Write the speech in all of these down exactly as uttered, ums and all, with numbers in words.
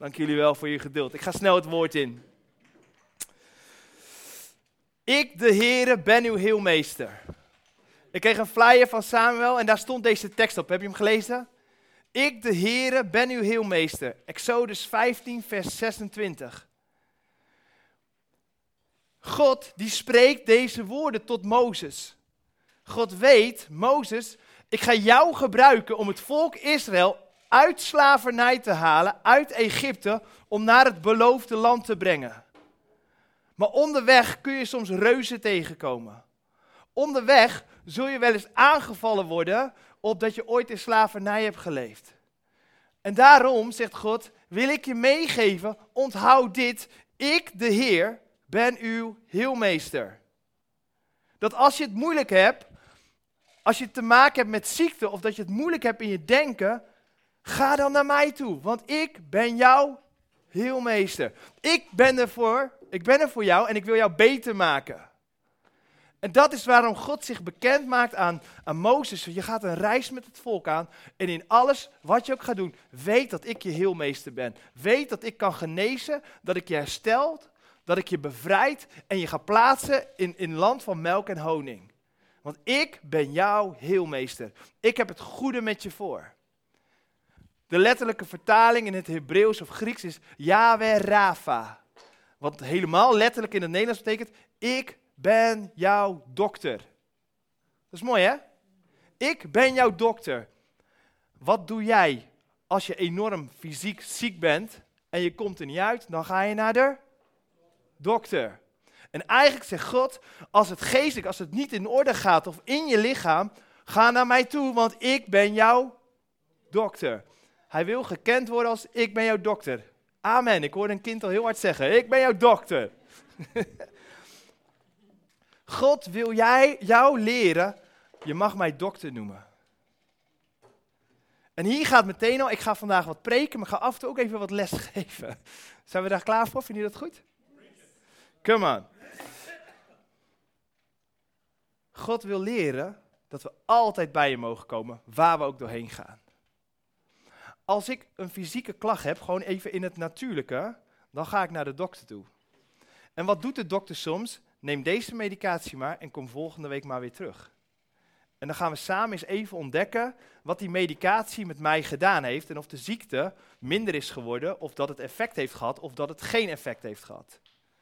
Dank jullie wel voor je geduld. Ik ga snel het woord in. Ik, de Heere, ben uw heelmeester. Ik kreeg een flyer van Samuel en daar stond deze tekst op. Heb je hem gelezen? Ik, de Heere, ben uw heelmeester. Exodus vijftien, vers zesentwintig. God, die spreekt deze woorden tot Mozes. God weet, Mozes, ik ga jou gebruiken om het volk Israël uit slavernij te halen, uit Egypte, om naar het beloofde land te brengen. Maar onderweg kun je soms reuzen tegenkomen. Onderweg zul je wel eens aangevallen worden, opdat je ooit in slavernij hebt geleefd. En daarom, zegt God, wil ik je meegeven, onthoud dit, ik, de Heer, ben uw heelmeester. Dat als je het moeilijk hebt, als je te maken hebt met ziekte, of dat je het moeilijk hebt in je denken, ga dan naar mij toe, want ik ben jouw heelmeester. Ik ben er voor, ik ben er voor jou en ik wil jou beter maken. En dat is waarom God zich bekend maakt aan, aan Mozes. Je gaat een reis met het volk aan en in alles wat je ook gaat doen, weet dat ik je heelmeester ben. Weet dat ik kan genezen, dat ik je herstelt, dat ik je bevrijd en je ga plaatsen in een land van melk en honing. Want ik ben jouw heelmeester. Ik heb het goede met je voor. De letterlijke vertaling in het Hebreeuws of Grieks is Yahweh Rafa. Wat helemaal letterlijk in het Nederlands betekent, ik ben jouw dokter. Dat is mooi, hè? Ik ben jouw dokter. Wat doe jij als je enorm fysiek ziek bent en je komt er niet uit? Dan ga je naar de dokter. En eigenlijk zegt God, als het geestelijk, als het niet in orde gaat of in je lichaam, ga naar mij toe, want ik ben jouw dokter. Hij wil gekend worden als ik ben jouw dokter. Amen. Ik hoorde een kind al heel hard zeggen, ik ben jouw dokter. God wil jij, jou leren, je mag mij dokter noemen. En hier gaat meteen al, ik ga vandaag wat preken, maar ik ga af en toe ook even wat les geven. Zijn we daar klaar voor? Vinden jullie dat goed? Come on. God wil leren dat we altijd bij je mogen komen, waar we ook doorheen gaan. Als ik een fysieke klacht heb, gewoon even in het natuurlijke, dan ga ik naar de dokter toe. En wat doet de dokter soms? Neem deze medicatie maar en kom volgende week maar weer terug. En dan gaan we samen eens even ontdekken wat die medicatie met mij gedaan heeft en of de ziekte minder is geworden, of dat het effect heeft gehad, of dat het geen effect heeft gehad.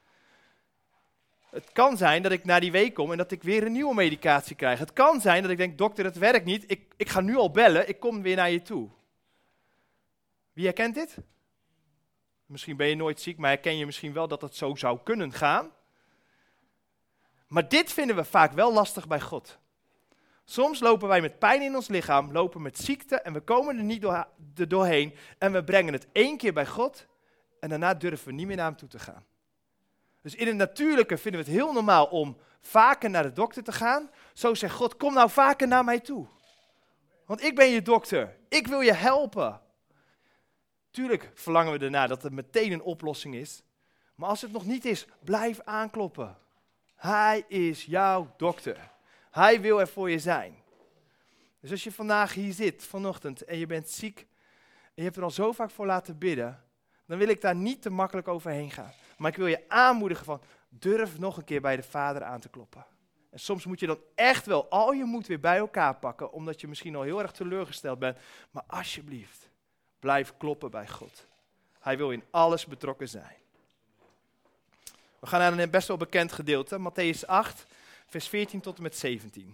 Het kan zijn dat ik na die week kom en dat ik weer een nieuwe medicatie krijg. Het kan zijn dat ik denk, dokter, het werkt niet, ik, ik ga nu al bellen, ik kom weer naar je toe. Wie herkent dit? Misschien ben je nooit ziek, maar herken je misschien wel dat het zo zou kunnen gaan. Maar dit vinden we vaak wel lastig bij God. Soms lopen wij met pijn in ons lichaam, lopen met ziekte en we komen er niet door, er doorheen. En we brengen het één keer bij God en daarna durven we niet meer naar hem toe te gaan. Dus in het natuurlijke vinden we het heel normaal om vaker naar de dokter te gaan. Zo zegt God, kom nou vaker naar mij toe. Want ik ben je dokter, ik wil je helpen. Tuurlijk verlangen we ernaar dat er meteen een oplossing is. Maar als het nog niet is, blijf aankloppen. Hij is jouw dokter. Hij wil er voor je zijn. Dus als je vandaag hier zit, vanochtend, en je bent ziek, en je hebt er al zo vaak voor laten bidden, dan wil ik daar niet te makkelijk overheen gaan. Maar ik wil je aanmoedigen van, durf nog een keer bij de Vader aan te kloppen. En soms moet je dan echt wel al je moed weer bij elkaar pakken, omdat je misschien al heel erg teleurgesteld bent. Maar alsjeblieft, blijf kloppen bij God. Hij wil in alles betrokken zijn. We gaan naar een best wel bekend gedeelte, Mattheüs acht, vers veertien tot en met zeventien.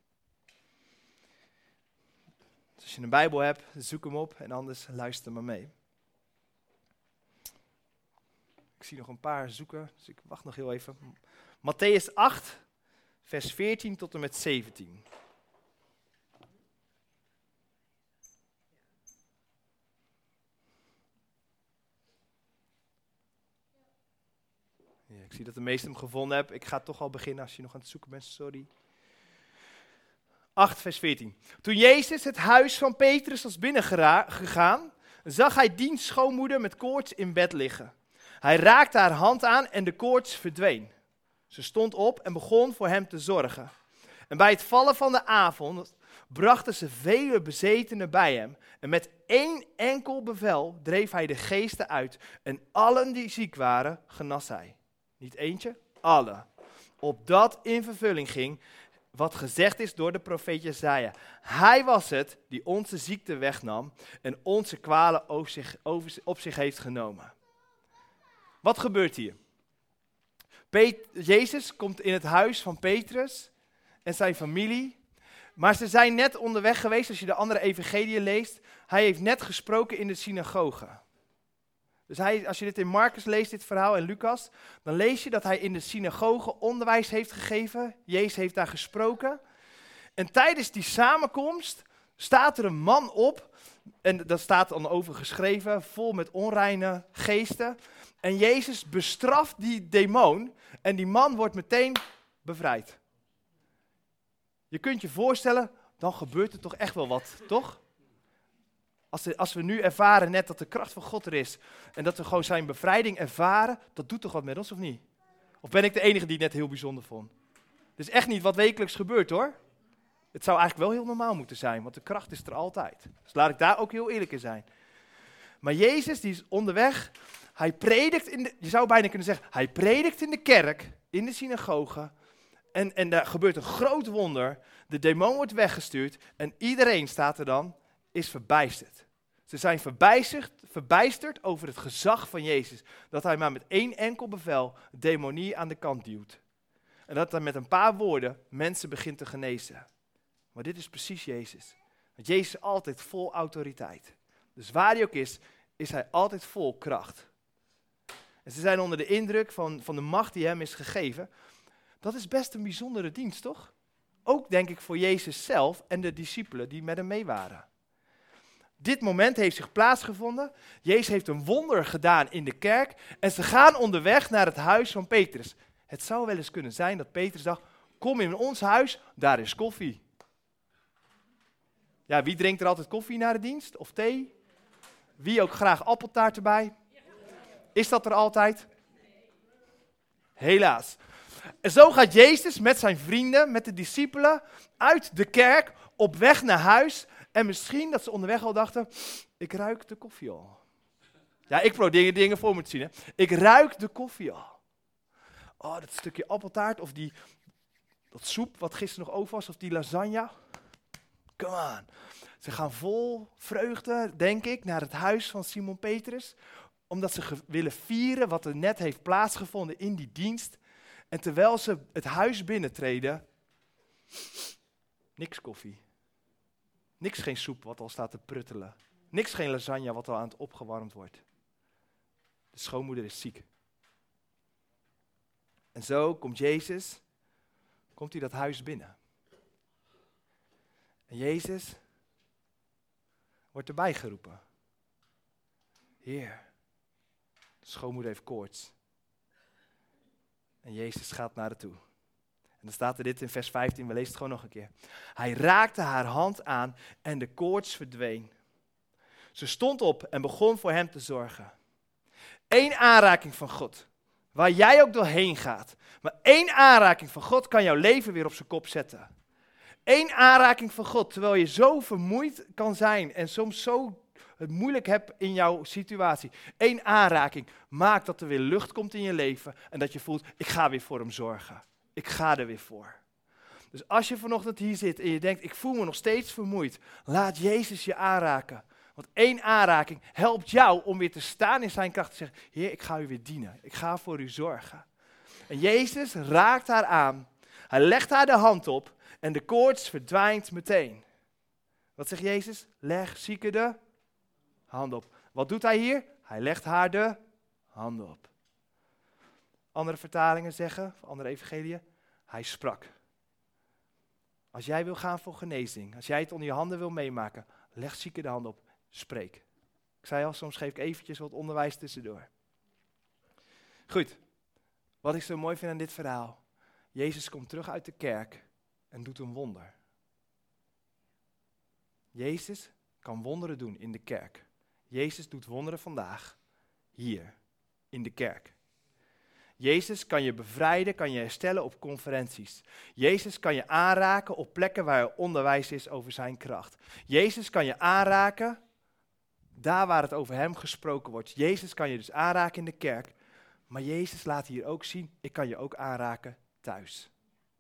Dus als je een Bijbel hebt, zoek hem op en anders luister maar mee. Ik zie nog een paar zoeken, dus ik wacht nog heel even. Mattheüs acht, vers veertien tot en met zeventien. Ja, ik zie dat de meesten hem gevonden hebben. Ik ga toch al beginnen als je nog aan het zoeken bent, sorry. acht, vers veertien. Toen Jezus het huis van Petrus was binnengegaan, zag hij diens schoonmoeder met koorts in bed liggen. Hij raakte haar hand aan en de koorts verdween. Ze stond op en begon voor hem te zorgen. En bij het vallen van de avond brachten ze vele bezetenen bij hem. En met één enkel bevel dreef hij de geesten uit. En allen die ziek waren, genas hij. Niet eentje, alle. Opdat in vervulling ging wat gezegd is door de profeet Jesaja. Hij was het die onze ziekte wegnam en onze kwalen over zich, over, op zich heeft genomen. Wat gebeurt hier? Pet- Jezus komt in het huis van Petrus en zijn familie. Maar ze zijn net onderweg geweest, als je de andere evangeliën leest. Hij heeft net gesproken in de synagoge. Dus hij, als je dit in Marcus leest, dit verhaal, en Lucas, dan lees je dat hij in de synagoge onderwijs heeft gegeven. Jezus heeft daar gesproken. En tijdens die samenkomst staat er een man op, en dat staat dan over geschreven, vol met onreine geesten. En Jezus bestraft die demon en die man wordt meteen bevrijd. Je kunt je voorstellen, dan gebeurt er toch echt wel wat, toch? Als, de, als we nu ervaren net dat de kracht van God er is en dat we gewoon zijn bevrijding ervaren, dat doet toch wat met ons, of niet? Of ben ik de enige die het net heel bijzonder vond? Het is echt niet wat wekelijks gebeurt, hoor. Het zou eigenlijk wel heel normaal moeten zijn, want de kracht is er altijd. Dus laat ik daar ook heel eerlijk in zijn. Maar Jezus, die is onderweg, hij predikt in de, je zou bijna kunnen zeggen, hij predikt in de kerk, in de synagoge. En, en daar gebeurt een groot wonder. De demon wordt weggestuurd en iedereen, staat er dan, is verbijsterd. Ze zijn verbijsterd, verbijsterd over het gezag van Jezus. Dat hij maar met één enkel bevel demonie aan de kant duwt. En dat hij met een paar woorden mensen begint te genezen. Maar dit is precies Jezus. Want Jezus is altijd vol autoriteit. Dus waar hij ook is, is hij altijd vol kracht. En ze zijn onder de indruk van, van de macht die hem is gegeven. Dat is best een bijzondere dienst, toch? Ook denk ik voor Jezus zelf en de discipelen die met hem mee waren. Dit moment heeft zich plaatsgevonden. Jezus heeft een wonder gedaan in de kerk. En ze gaan onderweg naar het huis van Petrus. Het zou wel eens kunnen zijn dat Petrus dacht, kom in ons huis, daar is koffie. Ja, wie drinkt er altijd koffie na de dienst? Of thee? Wie ook graag appeltaart erbij? Is dat er altijd? Helaas. En zo gaat Jezus met zijn vrienden, met de discipelen, uit de kerk op weg naar huis. En misschien dat ze onderweg al dachten, ik ruik de koffie al. Ja, ik probeer dingen, dingen voor me te zien. Hè. Ik ruik de koffie al. Oh, dat stukje appeltaart of die dat soep wat gisteren nog over was, of die lasagne. Come on. Ze gaan vol vreugde, denk ik, naar het huis van Simon Petrus. Omdat ze ge- willen vieren wat er net heeft plaatsgevonden in die dienst. En terwijl ze het huis binnentreden, niks koffie. Niks geen soep wat al staat te pruttelen. Niks geen lasagne wat al aan het opgewarmd wordt. De schoonmoeder is ziek. En zo komt Jezus, komt hij dat huis binnen. En Jezus wordt erbij geroepen. Heer, de schoonmoeder heeft koorts. En Jezus gaat naar haar toe. En dan staat er dit in vers vijftien, we lezen het gewoon nog een keer. Hij raakte haar hand aan en de koorts verdween. Ze stond op en begon voor hem te zorgen. Eén aanraking van God, waar jij ook doorheen gaat. Maar één aanraking van God kan jouw leven weer op zijn kop zetten. Eén aanraking van God, terwijl je zo vermoeid kan zijn en soms zo het moeilijk hebt in jouw situatie. Eén aanraking maakt dat er weer lucht komt in je leven en dat je voelt, ik ga weer voor hem zorgen. Ik ga er weer voor. Dus als je vanochtend hier zit en je denkt, ik voel me nog steeds vermoeid, laat Jezus je aanraken. Want één aanraking helpt jou om weer te staan in zijn kracht. Te zeggen, Heer, ik ga u weer dienen. Ik ga voor u zorgen. En Jezus raakt haar aan. Hij legt haar de hand op en de koorts verdwijnt meteen. Wat zegt Jezus? Leg zieke de hand op. Wat doet hij hier? Hij legt haar de handen op. Andere vertalingen zeggen, of andere evangeliën, hij sprak. Als jij wil gaan voor genezing, als jij het onder je handen wil meemaken, leg zieke de hand op, spreek. Ik zei al, soms geef ik eventjes wat onderwijs tussendoor. Goed, wat ik zo mooi vind aan dit verhaal. Jezus komt terug uit de kerk en doet een wonder. Jezus kan wonderen doen in de kerk. Jezus doet wonderen vandaag, hier, in de kerk. Jezus kan je bevrijden, kan je herstellen op conferenties. Jezus kan je aanraken op plekken waar er onderwijs is over zijn kracht. Jezus kan je aanraken daar waar het over hem gesproken wordt. Jezus kan je dus aanraken in de kerk. Maar Jezus laat hier ook zien, ik kan je ook aanraken thuis.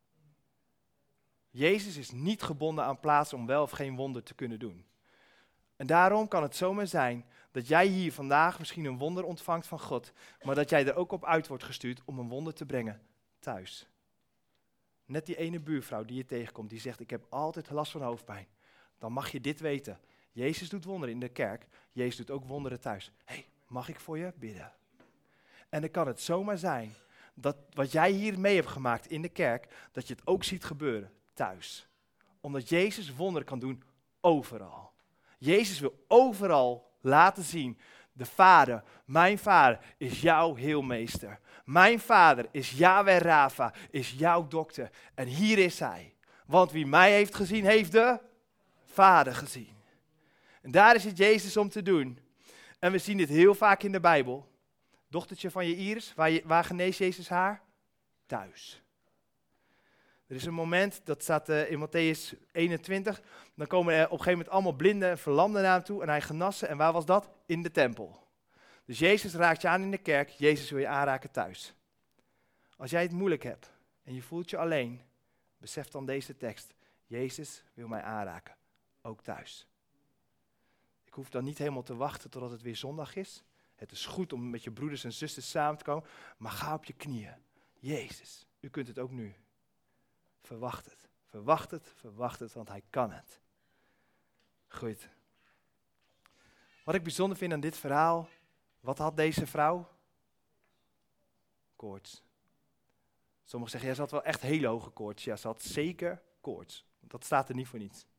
Jezus is niet gebonden aan plaats om wel of geen wonder te kunnen doen. En daarom kan het zomaar zijn dat jij hier vandaag misschien een wonder ontvangt van God, maar dat jij er ook op uit wordt gestuurd om een wonder te brengen thuis. Net die ene buurvrouw die je tegenkomt, die zegt, ik heb altijd last van hoofdpijn. Dan mag je dit weten. Jezus doet wonderen in de kerk, Jezus doet ook wonderen thuis. Hé, hey, mag ik voor je bidden? En dan kan het zomaar zijn dat wat jij hier mee hebt gemaakt in de kerk, dat je het ook ziet gebeuren thuis. Omdat Jezus wonderen kan doen overal. Jezus wil overal laten zien, de Vader, mijn Vader is jouw heelmeester. Mijn Vader is Yahweh Rafa, is jouw dokter. En hier is hij. Want wie mij heeft gezien, heeft de Vader gezien. En daar is het Jezus om te doen. En we zien dit heel vaak in de Bijbel. Dochtertje van je Iris, waar, je, waar geneest Jezus haar? Thuis. Er is een moment, dat staat uh, in Mattheüs eenentwintig, dan komen er op een gegeven moment allemaal blinden en verlamden naar hem toe en hij genassen. En waar was dat? In de tempel. Dus Jezus raakt je aan in de kerk, Jezus wil je aanraken thuis. Als jij het moeilijk hebt en je voelt je alleen, besef dan deze tekst. Jezus wil mij aanraken, ook thuis. Ik hoef dan niet helemaal te wachten totdat het weer zondag is. Het is goed om met je broeders en zusters samen te komen, maar ga op je knieën. Jezus, u kunt het ook nu. Verwacht het, verwacht het, verwacht het, want hij kan het. Goed. Wat ik bijzonder vind aan dit verhaal, wat had deze vrouw? Koorts. Sommigen zeggen, ja, ze had wel echt hele hoge koorts. Ja, ze had zeker koorts. Dat staat er niet voor niets.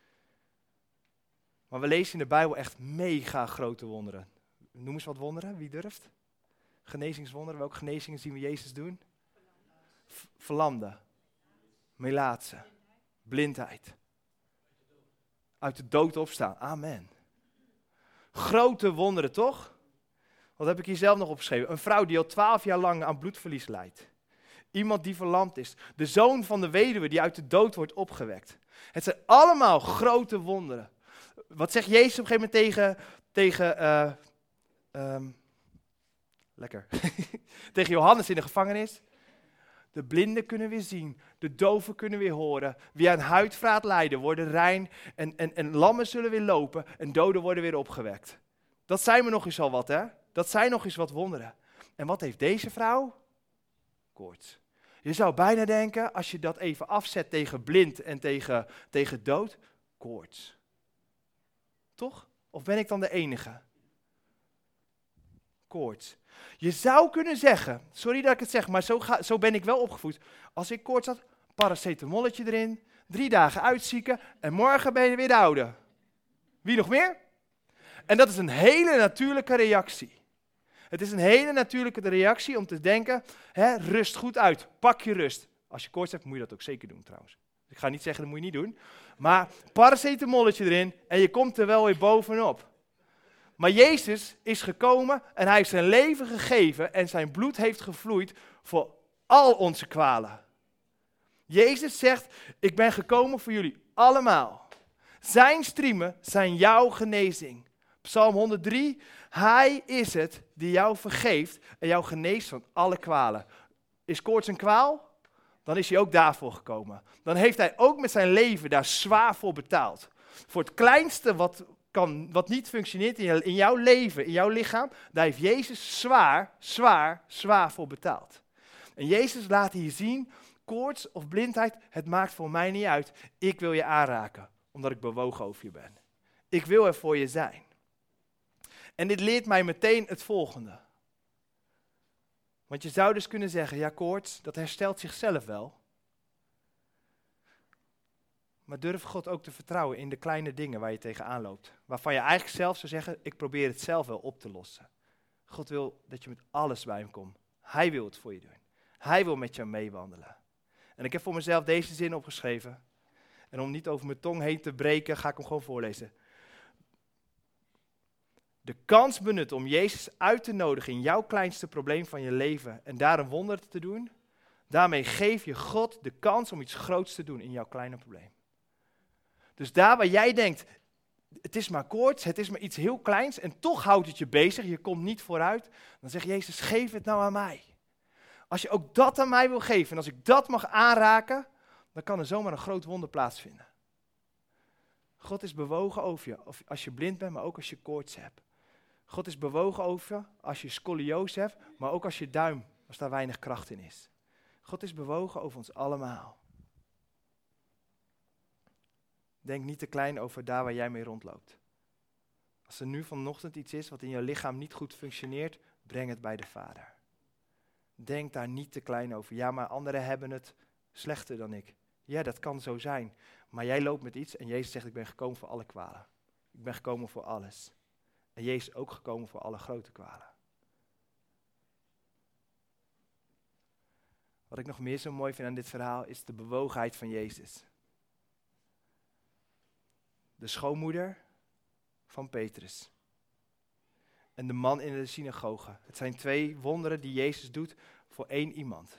Maar we lezen in de Bijbel echt mega grote wonderen. Noem eens wat wonderen, wie durft? Genezingswonderen, welke genezingen zien we Jezus doen? V- verlamden. Melaatse, blindheid, uit de dood opstaan, amen. Grote wonderen, toch? Wat heb ik hier zelf nog opgeschreven? Een vrouw die al twaalf jaar lang aan bloedverlies lijdt. Iemand die verlamd is. De zoon van de weduwe die uit de dood wordt opgewekt. Het zijn allemaal grote wonderen. Wat zegt Jezus op een gegeven moment tegen, tegen uh, um, lekker, tegen Johannes in de gevangenis? De blinden kunnen weer zien, de doven kunnen weer horen. Wie aan huidvaat lijden worden rein en, en, en lammen zullen weer lopen en doden worden weer opgewekt. Dat zijn we nog eens al wat, hè? Dat zijn nog eens wat wonderen. En wat heeft deze vrouw? Koorts. Je zou bijna denken, als je dat even afzet tegen blind en tegen, tegen dood, koorts. Toch? Of ben ik dan de enige? Koorts. Je zou kunnen zeggen, sorry dat ik het zeg, maar zo, ga, zo ben ik wel opgevoed. Als ik koorts had, paracetamolletje erin, drie dagen uitzieken en morgen ben je weer de oude. Wie nog meer? En dat is een hele natuurlijke reactie. Het is een hele natuurlijke reactie om te denken, hè, rust goed uit, pak je rust. Als je koorts hebt, moet je dat ook zeker doen trouwens. Ik ga niet zeggen, dat moet je niet doen. Maar paracetamolletje erin en je komt er wel weer bovenop. Maar Jezus is gekomen en hij heeft zijn leven gegeven en zijn bloed heeft gevloeid voor al onze kwalen. Jezus zegt, ik ben gekomen voor jullie allemaal. Zijn striemen zijn jouw genezing. Psalm honderddrie, hij is het die jou vergeeft en jou geneest van alle kwalen. Is koorts een kwaal? Dan is hij ook daarvoor gekomen. Dan heeft hij ook met zijn leven daar zwaar voor betaald. Voor het kleinste wat, kan, wat niet functioneert in, je, in jouw leven, in jouw lichaam, daar heeft Jezus zwaar, zwaar, zwaar voor betaald. En Jezus laat hier zien, koorts of blindheid, het maakt voor mij niet uit. Ik wil je aanraken, omdat ik bewogen over je ben. Ik wil er voor je zijn. En dit leert mij meteen het volgende. Want je zou dus kunnen zeggen, ja, koorts, dat herstelt zichzelf wel. Maar durf God ook te vertrouwen in de kleine dingen waar je tegenaan loopt. Waarvan je eigenlijk zelf zou zeggen, ik probeer het zelf wel op te lossen. God wil dat je met alles bij hem komt. Hij wil het voor je doen. Hij wil met jou meewandelen. En ik heb voor mezelf deze zin opgeschreven. En om niet over mijn tong heen te breken, ga ik hem gewoon voorlezen. de kans benutten om Jezus uit te nodigen in jouw kleinste probleem van je leven en daar een wonder te doen, daarmee geef je God de kans om iets groots te doen in jouw kleine probleem. Dus daar waar jij denkt, het is maar koorts, het is maar iets heel kleins en toch houdt het je bezig, je komt niet vooruit, dan zegt Jezus, geef het nou aan mij. Als je ook dat aan mij wil geven en als ik dat mag aanraken, dan kan er zomaar een groot wonder plaatsvinden. God is bewogen over je, of als je blind bent, maar ook als je koorts hebt. God is bewogen over je als je scoliose hebt, maar ook als je duim, als daar weinig kracht in is. God is bewogen over ons allemaal. Denk niet te klein over daar waar jij mee rondloopt. Als er nu vanochtend iets is wat in je lichaam niet goed functioneert, breng het bij de Vader. Denk daar niet te klein over. Ja, maar anderen hebben het slechter dan ik. Ja, dat kan zo zijn. Maar jij loopt met iets en Jezus zegt, ik ben gekomen voor alle kwalen. Ik ben gekomen voor alles. En Jezus is ook gekomen voor alle grote kwalen. Wat ik nog meer zo mooi vind aan dit verhaal is de bewogenheid van Jezus. De schoonmoeder van Petrus. En de man in de synagoge. Het zijn twee wonderen die Jezus doet voor één iemand.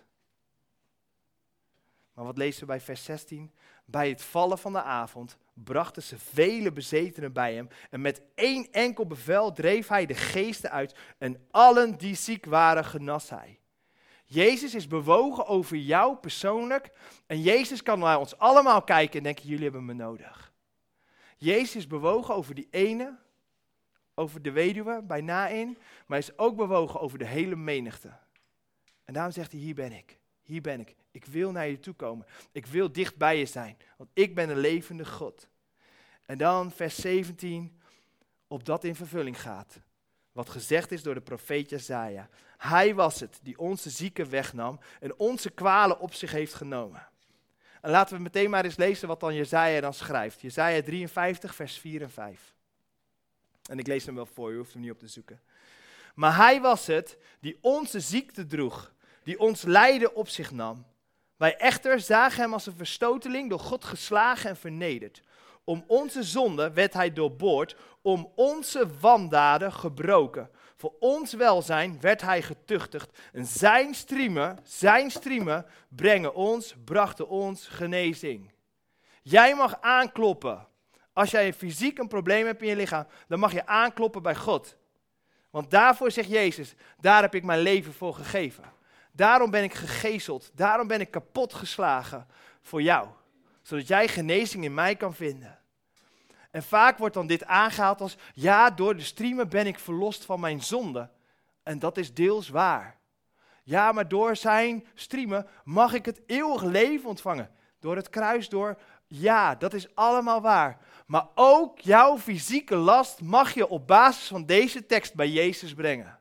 Maar wat lezen we bij vers zestien? Bij het vallen van de avond brachten ze vele bezetenen bij hem. En met één enkel bevel dreef hij de geesten uit. En allen die ziek waren genas hij. Jezus is bewogen over jou persoonlijk. En Jezus kan naar ons allemaal kijken en denken, jullie hebben me nodig. Jezus is bewogen over die ene, over de weduwe bij Naïn, maar hij is ook bewogen over de hele menigte. En daarom zegt hij, hier ben ik, hier ben ik. Ik wil naar je toe komen. Ik wil dicht bij je zijn, want ik ben een levende God. En dan vers zeventien, opdat in vervulling gaat. Wat gezegd is door de profeet Jesaja. Hij was het die onze zieken wegnam en onze kwalen op zich heeft genomen. En laten we meteen maar eens lezen wat dan Jesaja dan schrijft. Jesaja drieënvijftig, vers vier en vijf. En ik lees hem wel voor, je hoeft hem niet op te zoeken. Maar hij was het die onze ziekte droeg, die ons lijden op zich nam. Wij echter zagen hem als een verstoteling, door God geslagen en vernederd. Om onze zonde werd hij doorboord, om onze wandaden gebroken. Voor ons welzijn werd hij getuchtigd. En zijn striemen, zijn striemen brengen ons, brachten ons genezing. Jij mag aankloppen. Als jij fysiek een probleem hebt in je lichaam, dan mag je aankloppen bij God. Want daarvoor zegt Jezus, daar heb ik mijn leven voor gegeven. Daarom ben ik gegezeld, daarom ben ik kapot geslagen voor jou. Zodat jij genezing in mij kan vinden. En vaak wordt dan dit aangehaald als, ja, door de striemen ben ik verlost van mijn zonde. En dat is deels waar. Ja, maar door zijn striemen mag ik het eeuwig leven ontvangen. Door het kruis door, ja, dat is allemaal waar. Maar ook jouw fysieke last mag je op basis van deze tekst bij Jezus brengen.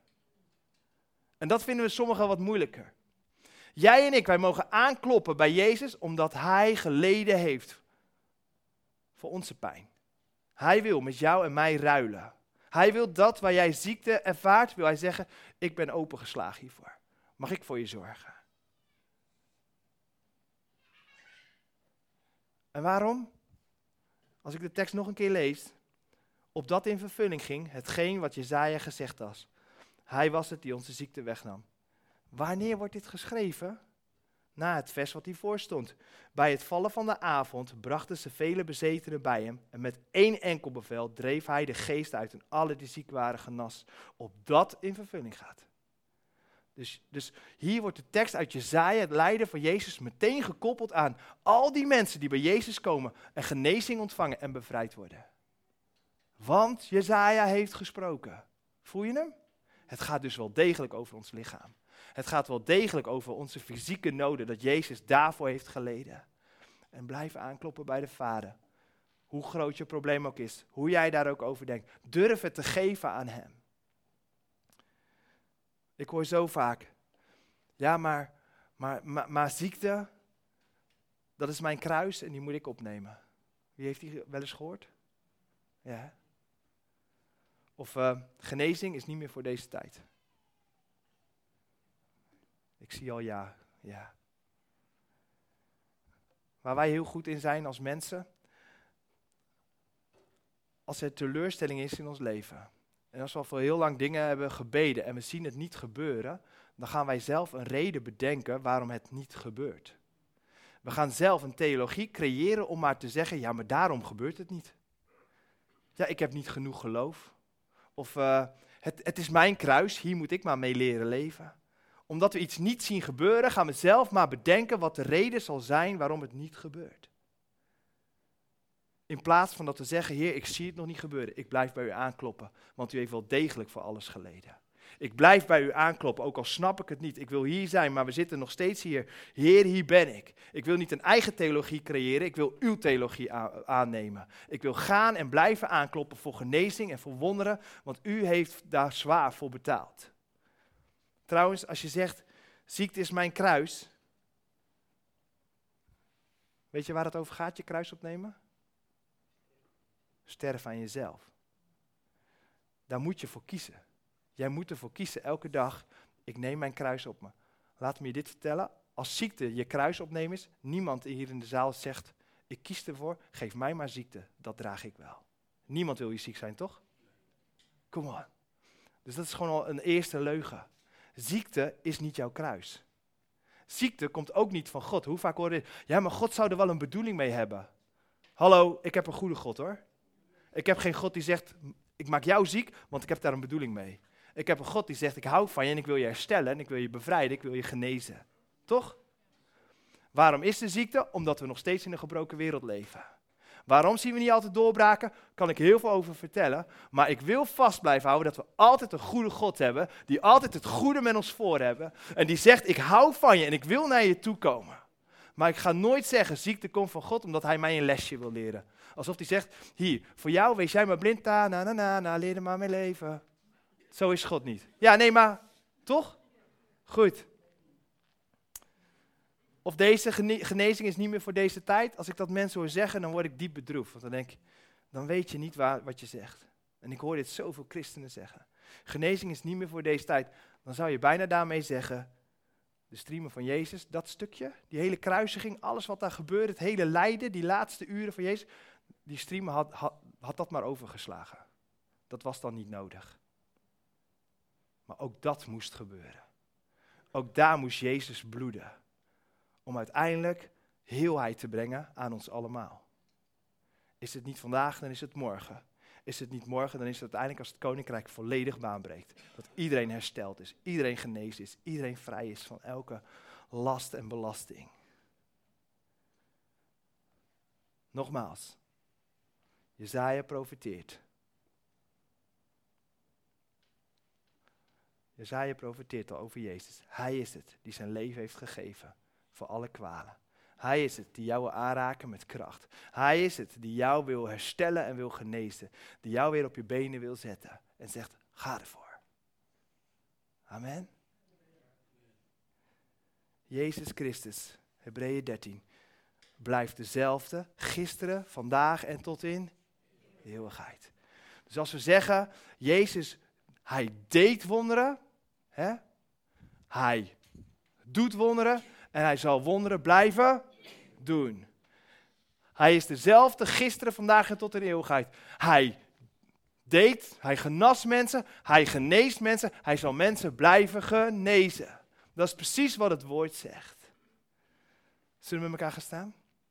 En dat vinden we sommigen wat moeilijker. Jij en ik, wij mogen aankloppen bij Jezus omdat hij geleden heeft voor onze pijn. Hij wil met jou en mij ruilen. Hij wil dat waar jij ziekte ervaart, wil hij zeggen, ik ben opengeslagen hiervoor. Mag ik voor je zorgen? En waarom? Als ik de tekst nog een keer lees, opdat in vervulling ging hetgeen wat Jesaja gezegd had. Hij was het die onze ziekte wegnam. Wanneer wordt dit geschreven? Na het vers wat hiervoor stond. Bij het vallen van de avond brachten ze vele bezetenen bij hem. En met één enkel bevel dreef hij de geest uit en alle die ziek waren genas. Opdat in vervulling gaat. Dus, dus hier wordt de tekst uit Jesaja, het lijden van Jezus, meteen gekoppeld aan al die mensen die bij Jezus komen en genezing ontvangen en bevrijd worden. Want Jesaja heeft gesproken. Voel je hem? Het gaat dus wel degelijk over ons lichaam. Het gaat wel degelijk over onze fysieke noden, dat Jezus daarvoor heeft geleden. En blijf aankloppen bij de Vader. Hoe groot je probleem ook is, hoe jij daar ook over denkt. Durf het te geven aan hem. Ik hoor zo vaak, ja maar, maar, maar, maar ziekte, dat is mijn kruis en die moet ik opnemen. Wie heeft die wel eens gehoord? Ja. Of uh, genezing is niet meer voor deze tijd. Ik zie al ja, ja. Waar wij heel goed in zijn als mensen, als er teleurstelling is in ons leven En als we al voor heel lang dingen hebben gebeden en we zien het niet gebeuren, dan gaan wij zelf een reden bedenken waarom het niet gebeurt. We gaan zelf een theologie creëren om maar te zeggen, ja, maar daarom gebeurt het niet. Ja, ik heb niet genoeg geloof. Of uh, het, het is mijn kruis, hier moet ik maar mee leren leven. Omdat we iets niet zien gebeuren, gaan we zelf maar bedenken wat de reden zal zijn waarom het niet gebeurt. In plaats van dat we zeggen, Heer, ik zie het nog niet gebeuren. Ik blijf bij u aankloppen, want u heeft wel degelijk voor alles geleden. Ik blijf bij u aankloppen, ook al snap ik het niet. Ik wil hier zijn, maar we zitten nog steeds hier. Heer, hier ben ik. Ik wil niet een eigen theologie creëren, ik wil uw theologie aannemen. Ik wil gaan en blijven aankloppen voor genezing en voor wonderen, want u heeft daar zwaar voor betaald. Trouwens, als je zegt, ziekte is mijn kruis. Weet je waar het over gaat, je kruis opnemen? Sterven aan jezelf. Daar moet je voor kiezen. Jij moet ervoor kiezen elke dag, ik neem mijn kruis op me. Laat me je dit vertellen, als ziekte je kruis opnemen is, niemand hier in de zaal zegt, ik kies ervoor, geef mij maar ziekte, dat draag ik wel. Niemand wil je ziek zijn, toch? Come on. Dus dat is gewoon al een eerste leugen. Ziekte is niet jouw kruis. Ziekte komt ook niet van God. Hoe vaak hoor je, ja, maar God zou er wel een bedoeling mee hebben. Hallo, ik heb een goede God hoor. Ik heb geen God die zegt, ik maak jou ziek, want ik heb daar een bedoeling mee. Ik heb een God die zegt, ik hou van je en ik wil je herstellen en ik wil je bevrijden, ik wil je genezen. Toch? Waarom is er ziekte? Omdat we nog steeds in een gebroken wereld leven. Waarom zien we niet altijd doorbraken? Kan ik heel veel over vertellen. Maar ik wil vast blijven houden dat we altijd een goede God hebben, die altijd het goede met ons voor hebben. En die zegt, ik hou van je en ik wil naar je toe komen. Maar ik ga nooit zeggen, ziekte komt van God, omdat hij mij een lesje wil leren. Alsof hij zegt, hier, voor jou wees jij maar blind, na, na, na, na, leer er maar mee leven. Zo is God niet. Ja, nee, maar, toch? Goed. Of deze gene- genezing is niet meer voor deze tijd. Als ik dat mensen hoor zeggen, dan word ik diep bedroefd. Want dan denk ik, dan weet je niet waar, wat je zegt. En ik hoor dit zoveel christenen zeggen. Genezing is niet meer voor deze tijd. Dan zou je bijna daarmee zeggen, de streamen van Jezus, dat stukje, die hele kruisiging, alles wat daar gebeurde, het hele lijden, die laatste uren van Jezus, die streamen had, had, had dat maar overgeslagen. Dat was dan niet nodig. Maar ook dat moest gebeuren. Ook daar moest Jezus bloeden. Om uiteindelijk heelheid te brengen aan ons allemaal. Is het niet vandaag, dan is het morgen. Is het niet morgen, dan is het uiteindelijk als het koninkrijk volledig baanbreekt. Dat iedereen hersteld is, iedereen genezen is, iedereen vrij is van elke last en belasting. Nogmaals, Jesaja profeteert. Jesaja profeteert al over Jezus. Hij is het die zijn leven heeft gegeven voor alle kwalen. Hij is het die jou wil aanraken met kracht. Hij is het die jou wil herstellen en wil genezen. Die jou weer op je benen wil zetten. En zegt, ga ervoor. Amen. Jezus Christus, Hebreeën dertien, blijft dezelfde, gisteren, vandaag en tot in de eeuwigheid. Dus als we zeggen, Jezus, hij deed wonderen, hè? Hij doet wonderen en hij zal wonderen blijven doen. Hij is dezelfde gisteren, vandaag en tot in de eeuwigheid. Hij deed, hij genas mensen, hij geneest mensen, hij zal mensen blijven genezen. Dat is precies wat het woord zegt. Zullen we met elkaar gaan staan?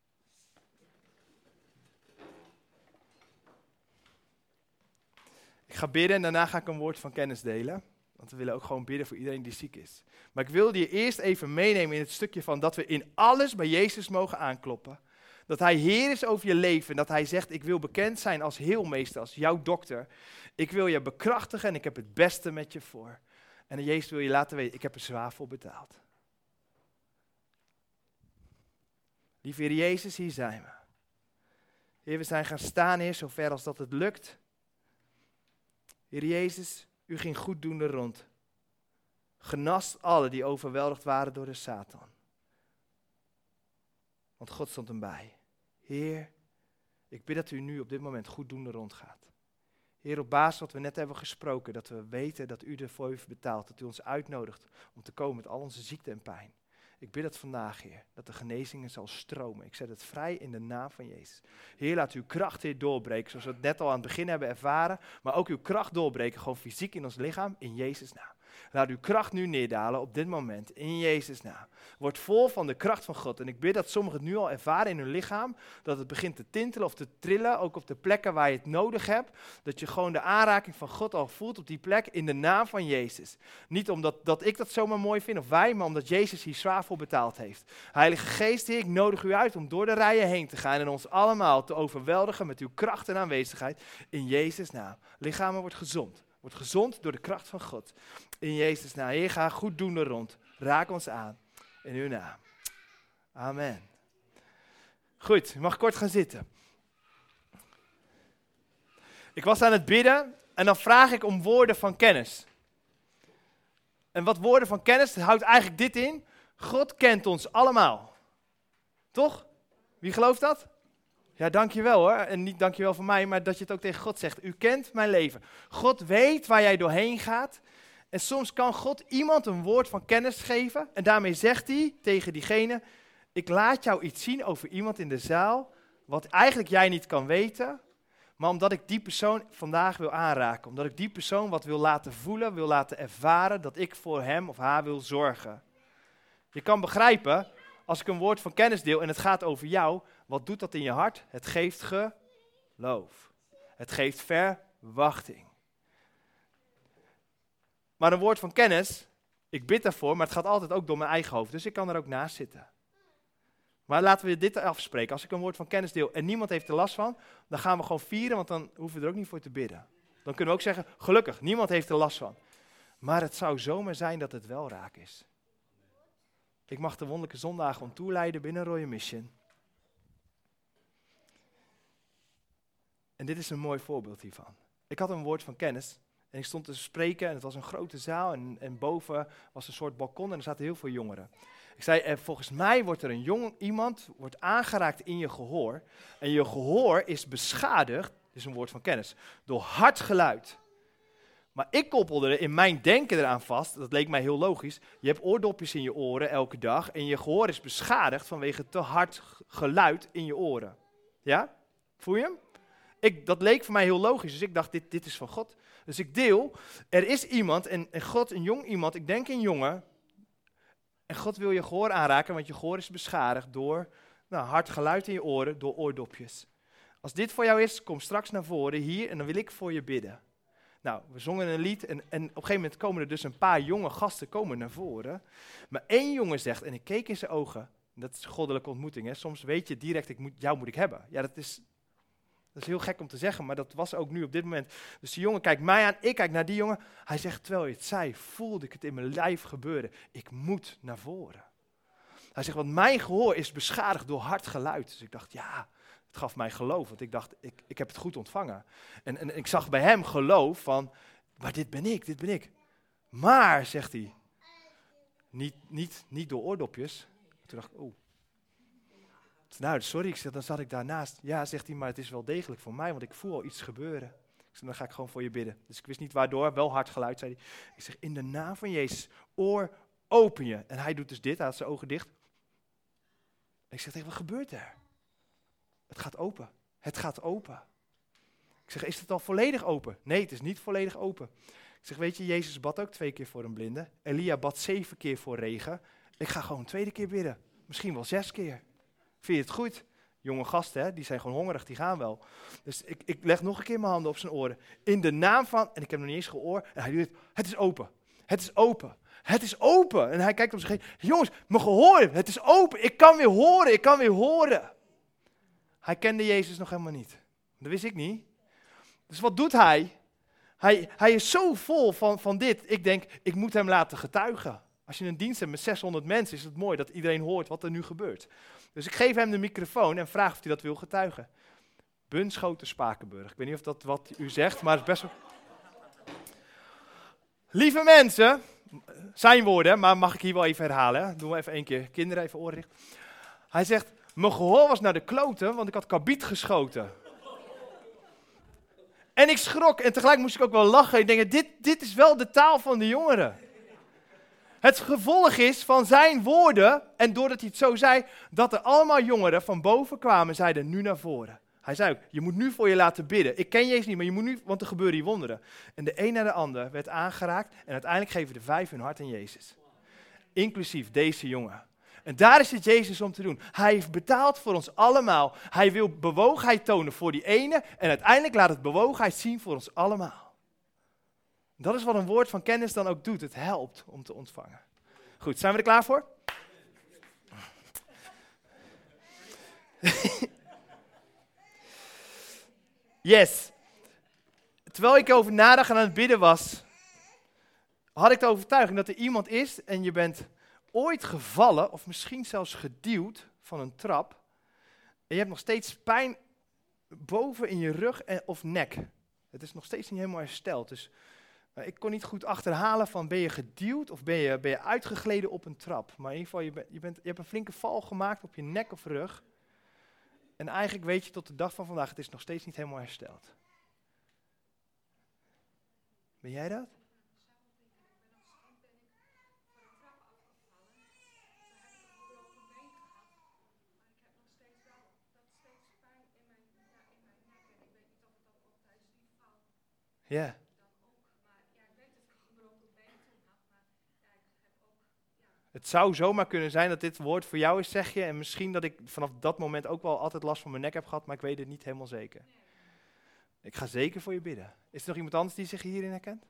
Ik ga bidden en daarna ga ik een woord van kennis delen. Want we willen ook gewoon bidden voor iedereen die ziek is. Maar ik wilde je eerst even meenemen in het stukje van dat we in alles bij Jezus mogen aankloppen. Dat hij Heer is over je leven. En dat hij zegt, ik wil bekend zijn als heelmeester, als jouw dokter. Ik wil je bekrachtigen en ik heb het beste met je voor. En Jezus wil je laten weten, ik heb er zwaar voor betaald. Lieve Heer Jezus, hier zijn we. Heer, we zijn gaan staan, Heer, zover als dat het lukt. Heer Jezus, u ging goeddoende rond. Genast alle die overweldigd waren door de Satan. Want God stond hem bij. Heer, ik bid dat u nu op dit moment goeddoende rondgaat. Heer, op basis wat we net hebben gesproken, dat we weten dat u ervoor heeft betaald. Dat u ons uitnodigt om te komen met al onze ziekte en pijn. Ik bid het vandaag, Heer, dat de genezingen zal stromen. Ik zet het vrij in de naam van Jezus. Heer, laat uw kracht, Heer, doorbreken, zoals we het net al aan het begin hebben ervaren. Maar ook uw kracht doorbreken, gewoon fysiek in ons lichaam, in Jezus' naam. Laat uw kracht nu neerdalen op dit moment, in Jezus' naam. Word vol van de kracht van God. En ik bid dat sommigen het nu al ervaren in hun lichaam, dat het begint te tintelen of te trillen, ook op de plekken waar je het nodig hebt. Dat je gewoon de aanraking van God al voelt op die plek, in de naam van Jezus. Niet omdat dat ik dat zomaar mooi vind, of wij, maar omdat Jezus hier zwaar voor betaald heeft. Heilige Geest, Heer, ik nodig u uit om door de rijen heen te gaan en ons allemaal te overweldigen met uw kracht en aanwezigheid, in Jezus' naam. Lichamen wordt gezond. Wordt gezond door de kracht van God. In Jezus' naam. Heer, ga goed doen er rond. Raak ons aan. In uw naam. Amen. Goed, je mag kort gaan zitten. Ik was aan het bidden en dan vraag ik om woorden van kennis. En wat woorden van kennis houdt eigenlijk dit in. God kent ons allemaal. Toch? Wie gelooft dat? Ja, dankjewel hoor. En niet dankjewel voor mij, maar dat je het ook tegen God zegt. U kent mijn leven. God weet waar jij doorheen gaat. En soms kan God iemand een woord van kennis geven. En daarmee zegt hij tegen diegene, ik laat jou iets zien over iemand in de zaal, wat eigenlijk jij niet kan weten. Maar omdat ik die persoon vandaag wil aanraken. Omdat ik die persoon wat wil laten voelen, wil laten ervaren, dat ik voor hem of haar wil zorgen. Je kan begrijpen, als ik een woord van kennis deel en het gaat over jou, wat doet dat in je hart? Het geeft geloof. Het geeft verwachting. Maar een woord van kennis, ik bid daarvoor, maar het gaat altijd ook door mijn eigen hoofd. Dus ik kan er ook naast zitten. Maar laten we dit afspreken. Als ik een woord van kennis deel en niemand heeft er last van, dan gaan we gewoon vieren, want dan hoeven we er ook niet voor te bidden. Dan kunnen we ook zeggen, gelukkig, niemand heeft er last van. Maar het zou zomaar zijn dat het wel raak is. Ik mag de wonderlijke zondagen om toeleiden binnen Royal Mission. En dit is een mooi voorbeeld hiervan. Ik had een woord van kennis en ik stond te spreken en het was een grote zaal en, en boven was een soort balkon en er zaten heel veel jongeren. Ik zei, eh, volgens mij wordt er een jong iemand wordt aangeraakt in je gehoor en je gehoor is beschadigd, dit is een woord van kennis, door hard geluid. Maar ik koppelde er in mijn denken eraan vast, dat leek mij heel logisch, je hebt oordopjes in je oren elke dag en je gehoor is beschadigd vanwege te hard geluid in je oren. Ja? Voel je hem? Ik, dat leek voor mij heel logisch, dus ik dacht, dit, dit is van God. Dus ik deel, er is iemand, en, en God, een jong iemand, ik denk een jongen, en God wil je gehoor aanraken, want je gehoor is beschadigd door nou, hard geluid in je oren, door oordopjes. Als dit voor jou is, kom straks naar voren hier en dan wil ik voor je bidden. Nou, we zongen een lied en, en op een gegeven moment komen er dus een paar jonge gasten komen naar voren. Maar één jongen zegt, en ik keek in zijn ogen, dat is een goddelijke ontmoeting, hè? Soms weet je direct, ik moet, jou moet ik hebben. Ja, dat is... Dat is heel gek om te zeggen, maar dat was ook nu op dit moment. Dus die jongen kijkt mij aan, ik kijk naar die jongen. Hij zegt, terwijl je het zei, voelde ik het in mijn lijf gebeuren. Ik moet naar voren. Hij zegt, want mijn gehoor is beschadigd door hard geluid. Dus ik dacht, ja, het gaf mij geloof. Want ik dacht, ik, ik heb het goed ontvangen. En, en ik zag bij hem geloof van, maar dit ben ik, dit ben ik. Maar, zegt hij, niet, niet, niet door oordopjes. Toen dacht ik, oh. Nou, sorry, ik zeg, dan zat ik daarnaast. Ja, zegt hij, maar het is wel degelijk voor mij, want ik voel al iets gebeuren. Ik zeg, dan ga ik gewoon voor je bidden. Dus ik wist niet waardoor, wel hard geluid, zei hij. Ik zeg, in de naam van Jezus, oor, open je. En hij doet dus dit, hij had zijn ogen dicht. En ik zeg tegen, wat gebeurt er? Het gaat open. Het gaat open. Ik zeg, is het al volledig open? Nee, het is niet volledig open. Ik zeg, weet je, Jezus bad ook twee keer voor een blinde. Elia bad zeven keer voor regen. Ik ga gewoon een tweede keer bidden. Misschien wel zes keer. Vind je het goed? Jonge gasten, hè, die zijn gewoon hongerig, die gaan wel. Dus ik, ik leg nog een keer mijn handen op zijn oren. In de naam van, en ik heb nog niet eens gehoord, en hij doet het, het is open. Het is open. Het is open. En hij kijkt om zich heen. Jongens, mijn gehoor, het is open. Ik kan weer horen, ik kan weer horen. Hij kende Jezus nog helemaal niet. Dat wist ik niet. Dus wat doet hij? Hij, hij is zo vol van, van dit. Ik denk, ik moet hem laten getuigen. Als je een dienst hebt met zeshonderd mensen, is het mooi dat iedereen hoort wat er nu gebeurt. Dus ik geef hem de microfoon en vraag of hij dat wil getuigen. Bunschoten Spakenburg. Ik weet niet of dat wat u zegt, maar het is best wel... Lieve mensen, zijn woorden, maar mag ik hier wel even herhalen. Hè? Doen we even één keer. Kinderen, even oren dicht. Hij zegt, mijn gehoor was naar de kloten, want ik had kabiet geschoten. En ik schrok en tegelijk moest ik ook wel lachen. Ik denk, dit, dit is wel de taal van de jongeren. Het gevolg is van zijn woorden, en doordat hij het zo zei, dat er allemaal jongeren van boven kwamen en zeiden, nu naar voren. Hij zei ook, je moet nu voor je laten bidden. Ik ken Jezus niet, maar je moet nu, want er gebeuren hier wonderen. En de een naar de ander werd aangeraakt en uiteindelijk geven de vijf hun hart aan Jezus. Inclusief deze jongen. En daar is het Jezus om te doen. Hij heeft betaald voor ons allemaal. Hij wil bewogenheid tonen voor die ene en uiteindelijk laat het bewogenheid zien voor ons allemaal. Dat is wat een woord van kennis dan ook doet. Het helpt om te ontvangen. Goed, zijn we er klaar voor? Yes. Terwijl ik over nadacht en aan het bidden was, had ik de overtuiging dat er iemand is en je bent ooit gevallen of misschien zelfs geduwd van een trap. En je hebt nog steeds pijn boven in je rug en, of nek. Het is nog steeds niet helemaal hersteld. Dus uh, ik kon niet goed achterhalen van ben je geduwd of ben je, ben je uitgegleden op een trap. Maar in ieder geval, je, ben, je, bent, je hebt een flinke val gemaakt op je nek of rug. En eigenlijk weet je tot de dag van vandaag, het is nog steeds niet helemaal hersteld. Ben jij dat? Ja. Het zou zomaar kunnen zijn dat dit woord voor jou is, zeg je. En misschien dat ik vanaf dat moment ook wel altijd last van mijn nek heb gehad, maar ik weet het niet helemaal zeker. Ik ga zeker voor je bidden. Is er nog iemand anders die zich hierin herkent?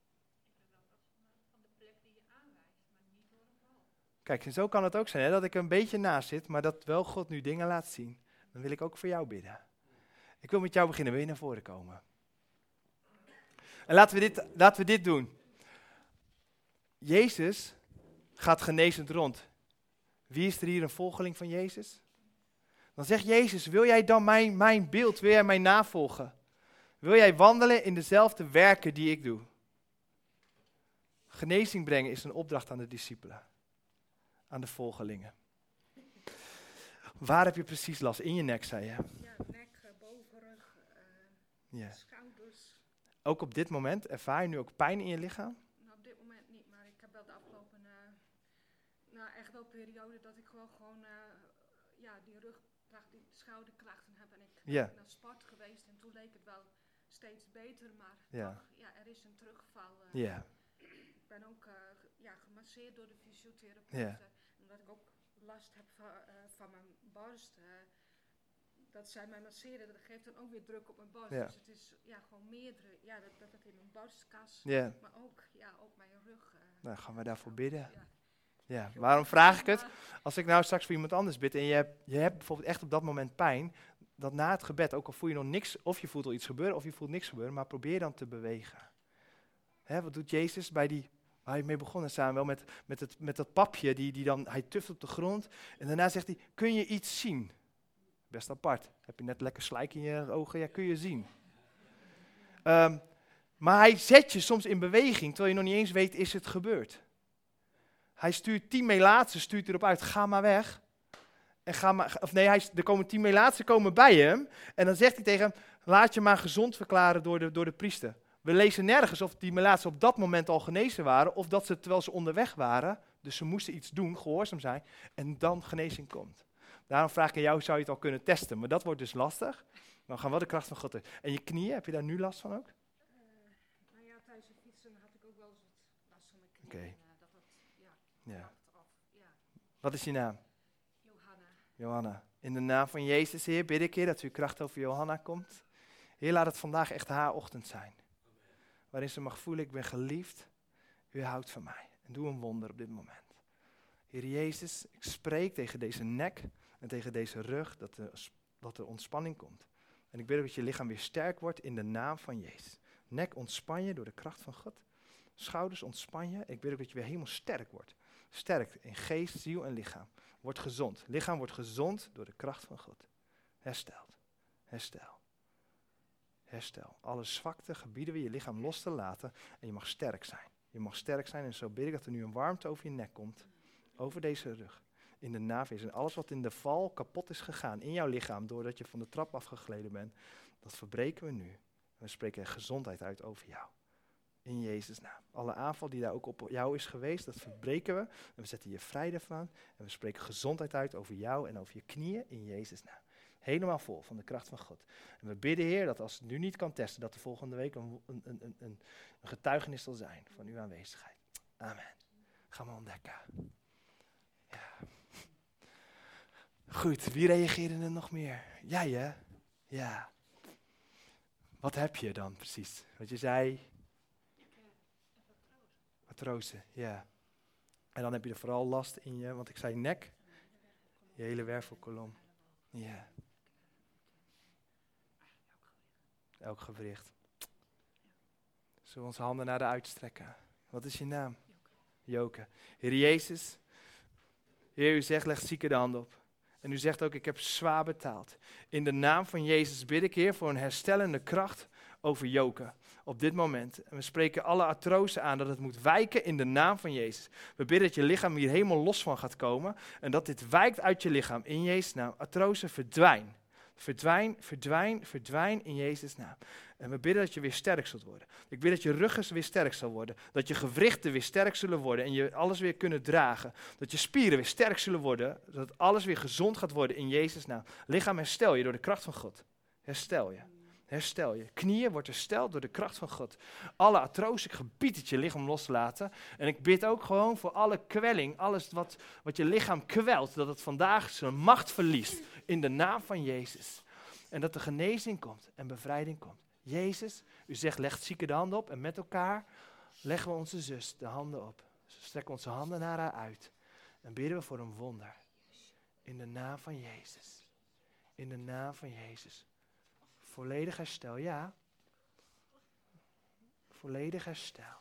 Kijk, en zo kan het ook zijn, hè, dat ik er een beetje naast zit, maar dat wel God nu dingen laat zien. Dan wil ik ook voor jou bidden. Ik wil met jou beginnen. Wil je naar voren komen? En laten we dit, laten we dit doen. Jezus gaat genezend rond. Wie is er hier een volgeling van Jezus? Dan zegt Jezus, wil jij dan mijn, mijn beeld, wil jij mij navolgen? Wil jij wandelen in dezelfde werken die ik doe? Genezing brengen is een opdracht aan de discipelen. Aan de volgelingen. Waar heb je precies last? In je nek, zei je? Ja, nek, bovenrug, uh, Ja. schouders. Ook op dit moment, ervaar je nu ook pijn in je lichaam? Nou, op dit moment niet, maar ik heb wel de afgelopen, uh, nou echt wel periode dat ik gewoon, gewoon uh, ja, die rugklacht, die schouderklachten heb. En ik Ja. ben naar sport geweest en toen leek het wel steeds beter, maar Ja. toch, ja, er is een terugval. Uh, Ja. Ik ben ook uh, ja, gemasseerd door de fysiotherapeut, Ja. uh, omdat ik ook last heb van, uh, van mijn borst. Uh, dat zij mij masseren, dat geeft dan ook weer druk op mijn borst. Ja. Dus het is ja, gewoon meerdere, ja, dat, dat het in mijn borstkas, Ja. maar ook ja, op mijn rug. Uh, Nou, gaan we daarvoor bidden. Ja. Ja. Waarom vraag ik het? Als ik nou straks voor iemand anders bid en je hebt, je hebt bijvoorbeeld echt op dat moment pijn, dat na het gebed, ook al voel je nog niks, of je voelt al iets gebeuren, of je voelt niks gebeuren, maar probeer dan te bewegen. Hè, wat doet Jezus bij die, waar je mee begonnen samen, wel met, met, het, met dat papje, die, die dan, hij tuft op de grond, en daarna zegt hij, kun je iets zien? Best apart. Heb je net lekker slijk in je ogen? Ja, kun je zien. Um, maar hij zet je soms in beweging, terwijl je nog niet eens weet, is het gebeurd. Hij stuurt tien melaatsen, stuurt erop uit, ga maar weg. En ga maar, of nee, hij, er komen tien melaatsen komen bij hem. En dan zegt hij tegen hem, laat je maar gezond verklaren door de, door de priester. We lezen nergens of die melaatsen op dat moment al genezen waren, of dat ze terwijl ze onderweg waren, dus ze moesten iets doen, gehoorzaam zijn, en dan genezing komt. Daarom vraag ik aan jou, zou je het al kunnen testen? Maar dat wordt dus lastig. Maar we gaan wel de kracht van God in. En je knieën, heb je daar nu last van ook? Uh, nou ja, tijdens het fietsen had ik ook wel eens wat last van mijn knieën. Oké. En, uh, dat het, ja, Ja. kracht af. Ja. Wat is je naam? Johanna. Johanna. In de naam van Jezus, Heer, bid ik, Heer, dat uw kracht over Johanna komt. Heer, laat het vandaag echt haar ochtend zijn. Waarin ze mag voelen, ik ben geliefd, u houdt van mij. En doe een wonder op dit moment. Heer Jezus, ik spreek tegen deze nek en tegen deze rug, dat er, dat er ontspanning komt. En ik bid ook dat je lichaam weer sterk wordt in de naam van Jezus. Nek ontspan je door de kracht van God. Schouders ontspan je. Ik bid ook dat je weer helemaal sterk wordt. Sterk in geest, ziel en lichaam. Word gezond. Lichaam wordt gezond door de kracht van God. Hersteld. Herstel. Herstel. Alle zwakte gebieden we je lichaam los te laten en je mag sterk zijn. Je mag sterk zijn en zo bid ik dat er nu een warmte over je nek komt. Over deze rug. In de naam van Jezus. En alles wat in de val kapot is gegaan in jouw lichaam, doordat je van de trap afgegleden bent, dat verbreken we nu. En we spreken gezondheid uit over jou. In Jezus' naam. Alle aanval die daar ook op jou is geweest, dat verbreken we. En we zetten je vrij ervan. En we spreken gezondheid uit over jou en over je knieën in Jezus' naam. Helemaal vol van de kracht van God. En we bidden, Heer, dat als het nu niet kan testen, dat de volgende week een, een, een, een, een getuigenis zal zijn van uw aanwezigheid. Amen. Gaan we ontdekken. Ja. Goed, wie reageerde er nog meer? Jij, hè? Ja. Wat heb je dan precies? Wat je zei... Artrose, ja. En dan heb je er vooral last in je, want ik zei nek, je hele wervelkolom. Ja. Elk gewricht. Zullen we onze handen naar de uitstrekken? Wat is je naam? Joke. Heer Jezus, Heer, u zegt, leg zieken de hand op. En u zegt ook, ik heb zwaar betaald. In de naam van Jezus bid ik, Heer, voor een herstellende kracht over Joke. Op dit moment. En we spreken alle artrose aan dat het moet wijken in de naam van Jezus. We bidden dat je lichaam hier helemaal los van gaat komen. En dat dit wijkt uit je lichaam in Jezus' naam. Artrose, verdwijn. Verdwijn, verdwijn, verdwijn in Jezus' naam. En we bidden dat je weer sterk zult worden. Ik bid dat je ruggen weer sterk zal worden. Dat je gewrichten weer sterk zullen worden. En je alles weer kunnen dragen. Dat je spieren weer sterk zullen worden. Dat alles weer gezond gaat worden in Jezus' naam. Lichaam, herstel je door de kracht van God. Herstel je. Herstel je. Knieën wordt hersteld door de kracht van God. Alle artrose, ik gebied het je lichaam los te laten. En ik bid ook gewoon voor alle kwelling, alles wat, wat je lichaam kwelt, dat het vandaag zijn macht verliest. In de naam van Jezus. En dat er genezing komt en bevrijding komt. Jezus, u zegt, leg zieken de handen op. En met elkaar leggen we onze zus de handen op. We strekken onze handen naar haar uit. En bidden we voor een wonder. In de naam van Jezus. In de naam van Jezus. Volledig herstel, ja. Volledig herstel.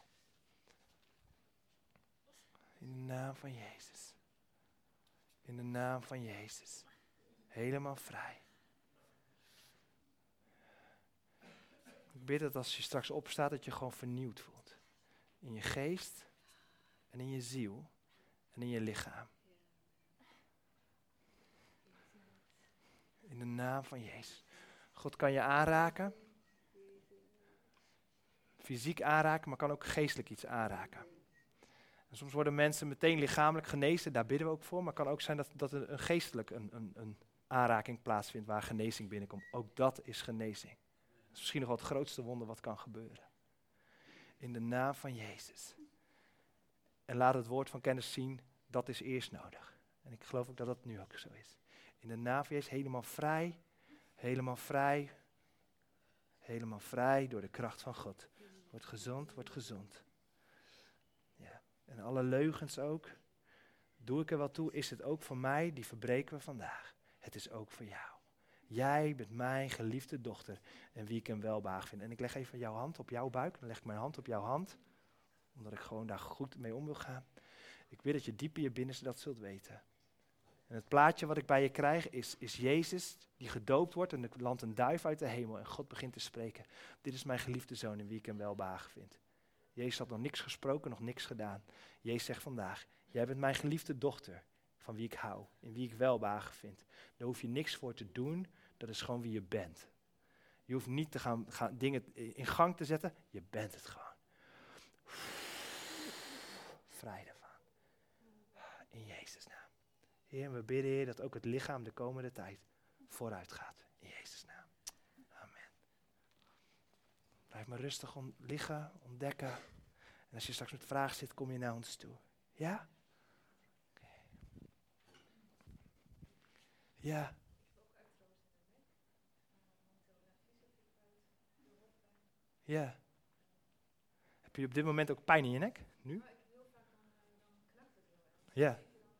In de naam van Jezus. In de naam van Jezus. Helemaal vrij. Ik bid dat als je straks opstaat, dat je gewoon vernieuwd voelt. In je geest en in je ziel en in je lichaam. In de naam van Jezus. God kan je aanraken. Fysiek aanraken, maar kan ook geestelijk iets aanraken. En soms worden mensen meteen lichamelijk genezen, daar bidden we ook voor. Maar het kan ook zijn dat, dat er een geestelijk een, een, een aanraking plaatsvindt waar genezing binnenkomt. Ook dat is genezing. Dat is misschien nog wel het grootste wonder wat kan gebeuren. In de naam van Jezus. En laat het woord van kennis zien, dat is eerst nodig. En ik geloof ook dat dat nu ook zo is. In de naam van Jezus helemaal vrij. Helemaal vrij, helemaal vrij door de kracht van God. Word gezond, word gezond. Ja. En alle leugens ook. Doe ik er wat toe, is het ook voor mij, die verbreken we vandaag. Het is ook voor jou. Jij bent mijn geliefde dochter en wie ik hem welbehaag vind. En ik leg even jouw hand op jouw buik, dan leg ik mijn hand op jouw hand. Omdat ik gewoon daar goed mee om wil gaan. Ik wil dat je diep in je binnenste dat zult weten. En het plaatje wat ik bij je krijg is, is Jezus die gedoopt wordt en er landt een duif uit de hemel en God begint te spreken. Dit is mijn geliefde zoon in wie ik hem welbehagen vind. Jezus had nog niks gesproken, nog niks gedaan. Jezus zegt vandaag, jij bent mijn geliefde dochter van wie ik hou, in wie ik welbehagen vind. Daar hoef je niks voor te doen, dat is gewoon wie je bent. Je hoeft niet te gaan, gaan dingen in gang te zetten, je bent het gewoon. Vrij ervan. In Jezus' naam. Heer, we bidden, Heer, dat ook het lichaam de komende tijd vooruit gaat. In Jezus' naam. Amen. Blijf maar rustig om, liggen, ontdekken. En als je straks met vragen zit, kom je naar ons toe. Ja? Okay. Ja. Ja. Heb je op dit moment ook pijn in je nek? Nu? Ja.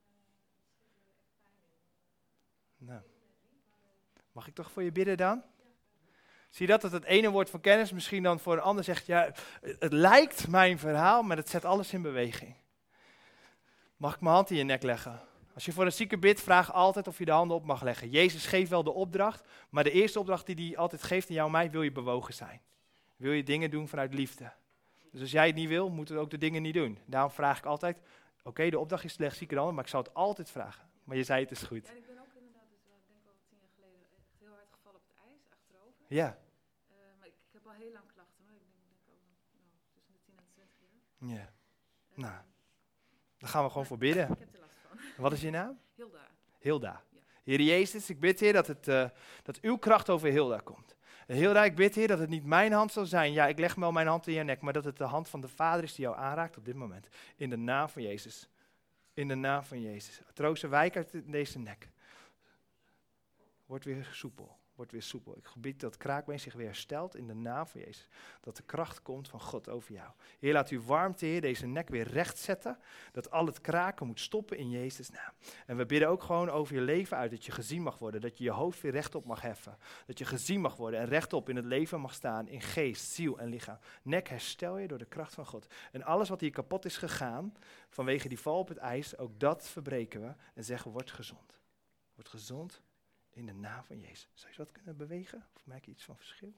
Nou. Mag ik toch voor je bidden dan? Zie je dat, dat het ene woord van kennis misschien dan voor een ander zegt, ja, het lijkt mijn verhaal, maar het zet alles in beweging. Mag ik mijn hand in je nek leggen? Als je voor een zieke bidt, vraag altijd of je de handen op mag leggen. Jezus geeft wel de opdracht, maar de eerste opdracht die hij altijd geeft in jou en mij, wil je bewogen zijn. Wil je dingen doen vanuit liefde. Dus als jij het niet wil, moeten we ook de dingen niet doen. Daarom vraag ik altijd, oké, okay, de opdracht is leg zieke de handen, maar ik zou het altijd vragen. Maar je zei het is goed. Ja, ik ben ook inderdaad, dus, uh, denk wel tien jaar geleden, echt heel hard gevallen op het ijs, achterover. Ja. Uh, maar ik, ik heb al heel lang klachten, hoor. Ik denk, denk ook, nou, tussen de tien Ja. Nou, daar gaan we gewoon voor bidden. Ik heb er last van. Wat is je naam? Hilda. Hilda. Ja. Heer Jezus, ik bid, Heer, dat, het, uh, dat uw kracht over Hilda komt. En Hilda, ik bid, Heer, dat het niet mijn hand zal zijn. Ja, ik leg wel mijn hand in je nek, maar dat het de hand van de Vader is die jou aanraakt op dit moment. In de naam van Jezus. In de naam van Jezus. Troost wijk uit deze nek. Word weer soepel. Word weer soepel. Ik gebied dat kraakbeen zich weer herstelt in de naam van Jezus. Dat de kracht komt van God over jou. Heer, laat uw warmte, Heer, deze nek weer recht zetten. Dat al het kraken moet stoppen in Jezus' naam. En we bidden ook gewoon over je leven uit. Dat je gezien mag worden. Dat je je hoofd weer rechtop mag heffen. Dat je gezien mag worden en rechtop in het leven mag staan. In geest, ziel en lichaam. Nek herstel je door de kracht van God. En alles wat hier kapot is gegaan, vanwege die val op het ijs, ook dat verbreken we. En zeggen, word gezond. Word gezond. In de naam van Jezus. Zou je dat kunnen bewegen? Of merk je iets van verschil?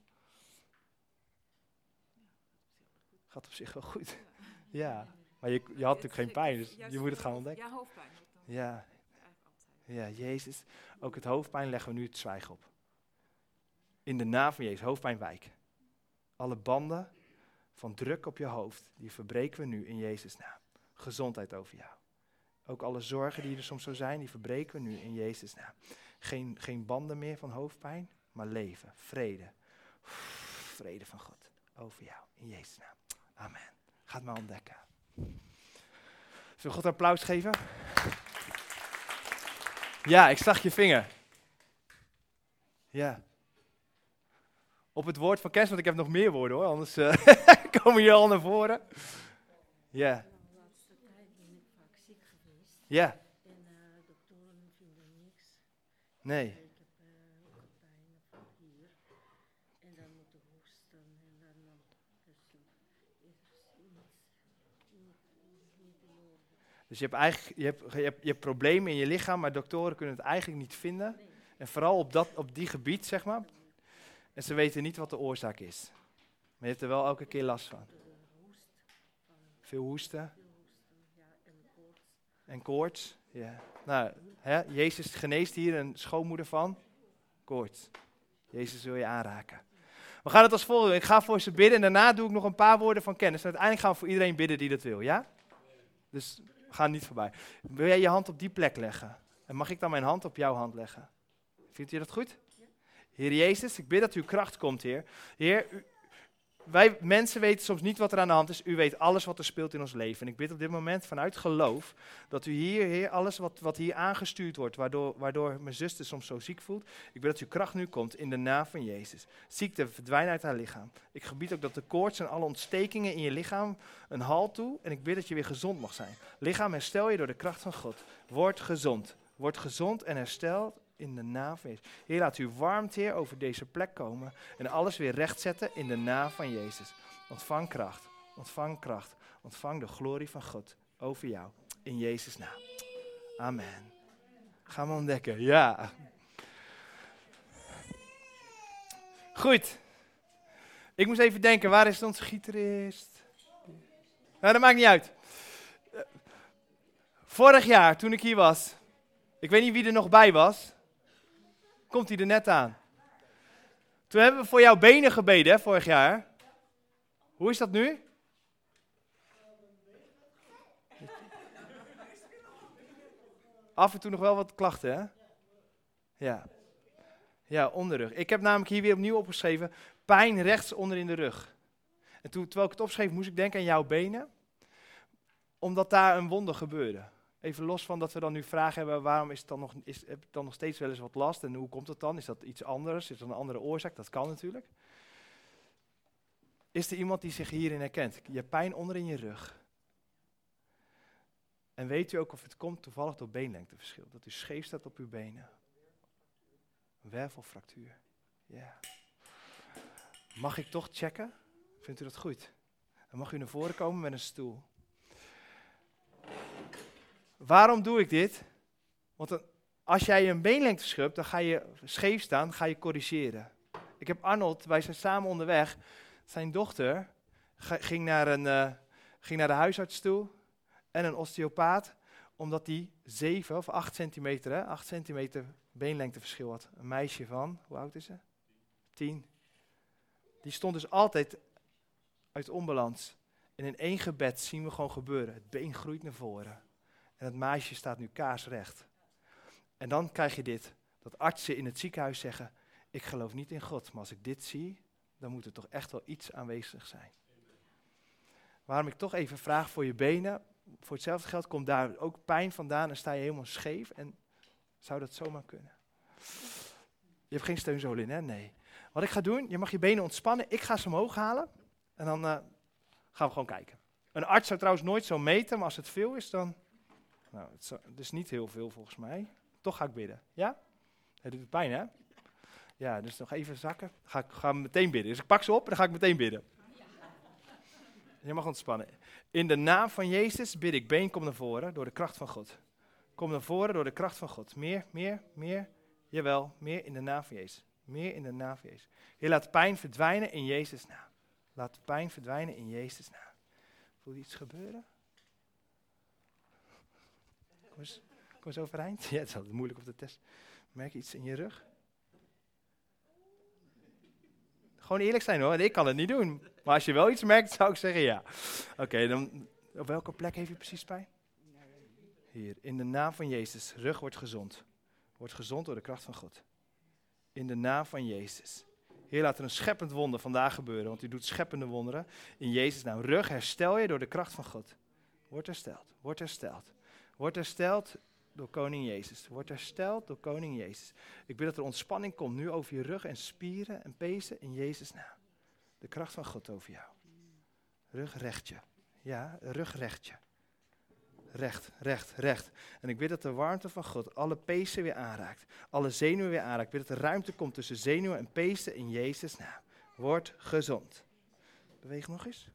Gaat op zich wel goed. Ja, maar je, je had natuurlijk geen pijn, dus je moet het gaan ontdekken. Ja, hoofdpijn. Ja, ja, Jezus. Ook het hoofdpijn leggen we nu het zwijgen op. In de naam van Jezus, hoofdpijn wijk. Alle banden van druk op je hoofd, die verbreken we nu in Jezus' naam. Gezondheid over jou. Ook alle zorgen die er soms zo zijn, die verbreken we nu in Jezus' naam. Geen, geen banden meer van hoofdpijn, maar leven, vrede. Vrede van God over jou, in Jezus' naam. Amen. Ga het maar ontdekken. Zullen we God een applaus geven? Ja, ik zag je vinger. Ja. Op het woord van kennis, want ik heb nog meer woorden hoor, anders uh, komen jullie al naar voren. Ja. De laatste tijd ben ik vaak ziek geweest. Ja. En uh, doktoren vinden niks. Nee. Ik heb uh, ook een pijn van hier. En dan moet ik hoesten. En dan uh, dus, uh, is niets niet, niet in orde. Dus je hebt eigenlijk je hebt, je hebt, je hebt problemen in je lichaam, maar doktoren kunnen het eigenlijk niet vinden. Nee. En vooral op, dat, op die gebied, zeg maar. En ze weten niet wat de oorzaak is. Maar je hebt er wel elke keer last van. De hoest. Van Veel hoesten veel hoesten. Ja, en koorts. en koorts. Ja. Nou, hè, Jezus geneest hier een schoonmoeder van koorts. Jezus wil je aanraken. We gaan het als volgt doen. Ik ga voor ze bidden en daarna doe ik nog een paar woorden van kennis. En uiteindelijk gaan we voor iedereen bidden die dat wil, ja? Dus we gaan niet voorbij. Wil jij je hand op die plek leggen? En mag ik dan mijn hand op jouw hand leggen? Vindt u dat goed? Heer Jezus, ik bid dat uw kracht komt, Heer. Heer, u, wij mensen weten soms niet wat er aan de hand is. U weet alles wat er speelt in ons leven. En ik bid op dit moment vanuit geloof dat u hier, Heer, alles wat, wat hier aangestuurd wordt, waardoor, waardoor mijn zuster soms zo ziek voelt. Ik bid dat uw kracht nu komt in de naam van Jezus. Ziekte verdwijnt uit haar lichaam. Ik gebied ook dat de koorts en alle ontstekingen in je lichaam een halt toe. En ik bid dat je weer gezond mag zijn. Lichaam, herstel je door de kracht van God. Word gezond. Word gezond en hersteld. In de naam van Jezus. Heer, laat uw warmte, Heer, over deze plek komen. En alles weer rechtzetten in de naam van Jezus. Ontvang kracht. Ontvang kracht. Ontvang de glorie van God over jou. In Jezus' naam. Amen. Gaan we ontdekken. Ja. Goed. Ik moest even denken, waar is onze gitarist? Nou, dat maakt niet uit. Vorig jaar, toen ik hier was. Ik weet niet wie er nog bij was. Komt hij er net aan. Toen hebben we voor jouw benen gebeden, hè, vorig jaar. Hoe is dat nu? Af en toe nog wel wat klachten, hè? Ja. Ja, onderrug. Ik heb namelijk hier weer opnieuw opgeschreven, pijn rechts onder in de rug. En toen, terwijl ik het opschreef, moest ik denken aan jouw benen. Omdat daar een wonder gebeurde. Even los van dat we dan nu vragen hebben, waarom is het dan nog, is, heb ik dan nog steeds wel eens wat last en hoe komt het dan? Is dat iets anders? Is dat een andere oorzaak? Dat kan natuurlijk. Is er iemand die zich hierin herkent? Je hebt pijn onder in je rug. En weet u ook of het komt toevallig door beenlengteverschil? Dat u scheef staat op uw benen. Een wervelfractuur. Ja. Mag ik toch checken? Vindt u dat goed? Dan mag u naar voren komen met een stoel. Waarom doe ik dit? Want dan, als jij een beenlengteverschil hebt, dan ga je scheef staan, ga je corrigeren. Ik heb Arnold, wij zijn samen onderweg. Zijn dochter ging naar, een, uh, ging naar de huisarts toe en een osteopaat, omdat die zeven of acht centimeter, hè, acht centimeter beenlengteverschil had. Een meisje van, hoe oud is ze? Tien. Die stond dus altijd uit onbalans. En in één gebed zien we gewoon gebeuren. Het been groeit naar voren. En het meisje staat nu kaarsrecht. En dan krijg je dit. Dat artsen in het ziekenhuis zeggen, ik geloof niet in God. Maar als ik dit zie, dan moet er toch echt wel iets aanwezig zijn. Waarom ik toch even vraag voor je benen. Voor hetzelfde geld komt daar ook pijn vandaan en sta je helemaal scheef. En zou dat zomaar kunnen? Je hebt geen steunzool in, hè? Nee. Wat ik ga doen, je mag je benen ontspannen. Ik ga ze omhoog halen. En dan uh, gaan we gewoon kijken. Een arts zou trouwens nooit zo meten, maar als het veel is, dan... Nou, het, zo, het is niet heel veel volgens mij. Toch ga ik bidden. Ja? Het doet pijn, hè? Ja, dus nog even zakken. Ga ik ga meteen bidden. Dus ik pak ze op en dan ga ik meteen bidden. Je mag ontspannen. In de naam van Jezus bid ik, been, kom naar voren door de kracht van God. Kom naar voren door de kracht van God. Meer, meer, meer. Jawel, meer in de naam van Jezus. Meer in de naam van Jezus. Heer, laat pijn verdwijnen in Jezus' naam. Laat pijn verdwijnen in Jezus' naam. Voel je iets gebeuren? Kom eens, kom eens overeind. Ja, het is altijd moeilijk op de test. Merk je iets in je rug? Gewoon eerlijk zijn hoor, ik kan het niet doen. Maar als je wel iets merkt, zou ik zeggen ja. Oké, okay, dan op welke plek heeft je precies pijn? Hier, in de naam van Jezus, rug wordt gezond. Wordt gezond door de kracht van God. In de naam van Jezus. Heer, laat er een scheppend wonder vandaag gebeuren, want u doet scheppende wonderen. In Jezus' naam. Rug herstel je door de kracht van God. Wordt hersteld, wordt hersteld. Wordt hersteld door koning Jezus. Wordt hersteld door koning Jezus. Ik wil dat er ontspanning komt nu over je rug en spieren en pezen in Jezus' naam. De kracht van God over jou. Rugrechtje. Ja, rugrechtje. Recht, recht, recht. En ik weet dat de warmte van God alle pezen weer aanraakt. Alle zenuwen weer aanraakt. Ik weet dat er ruimte komt tussen zenuwen en pezen in Jezus' naam. Word gezond. Beweeg nog eens.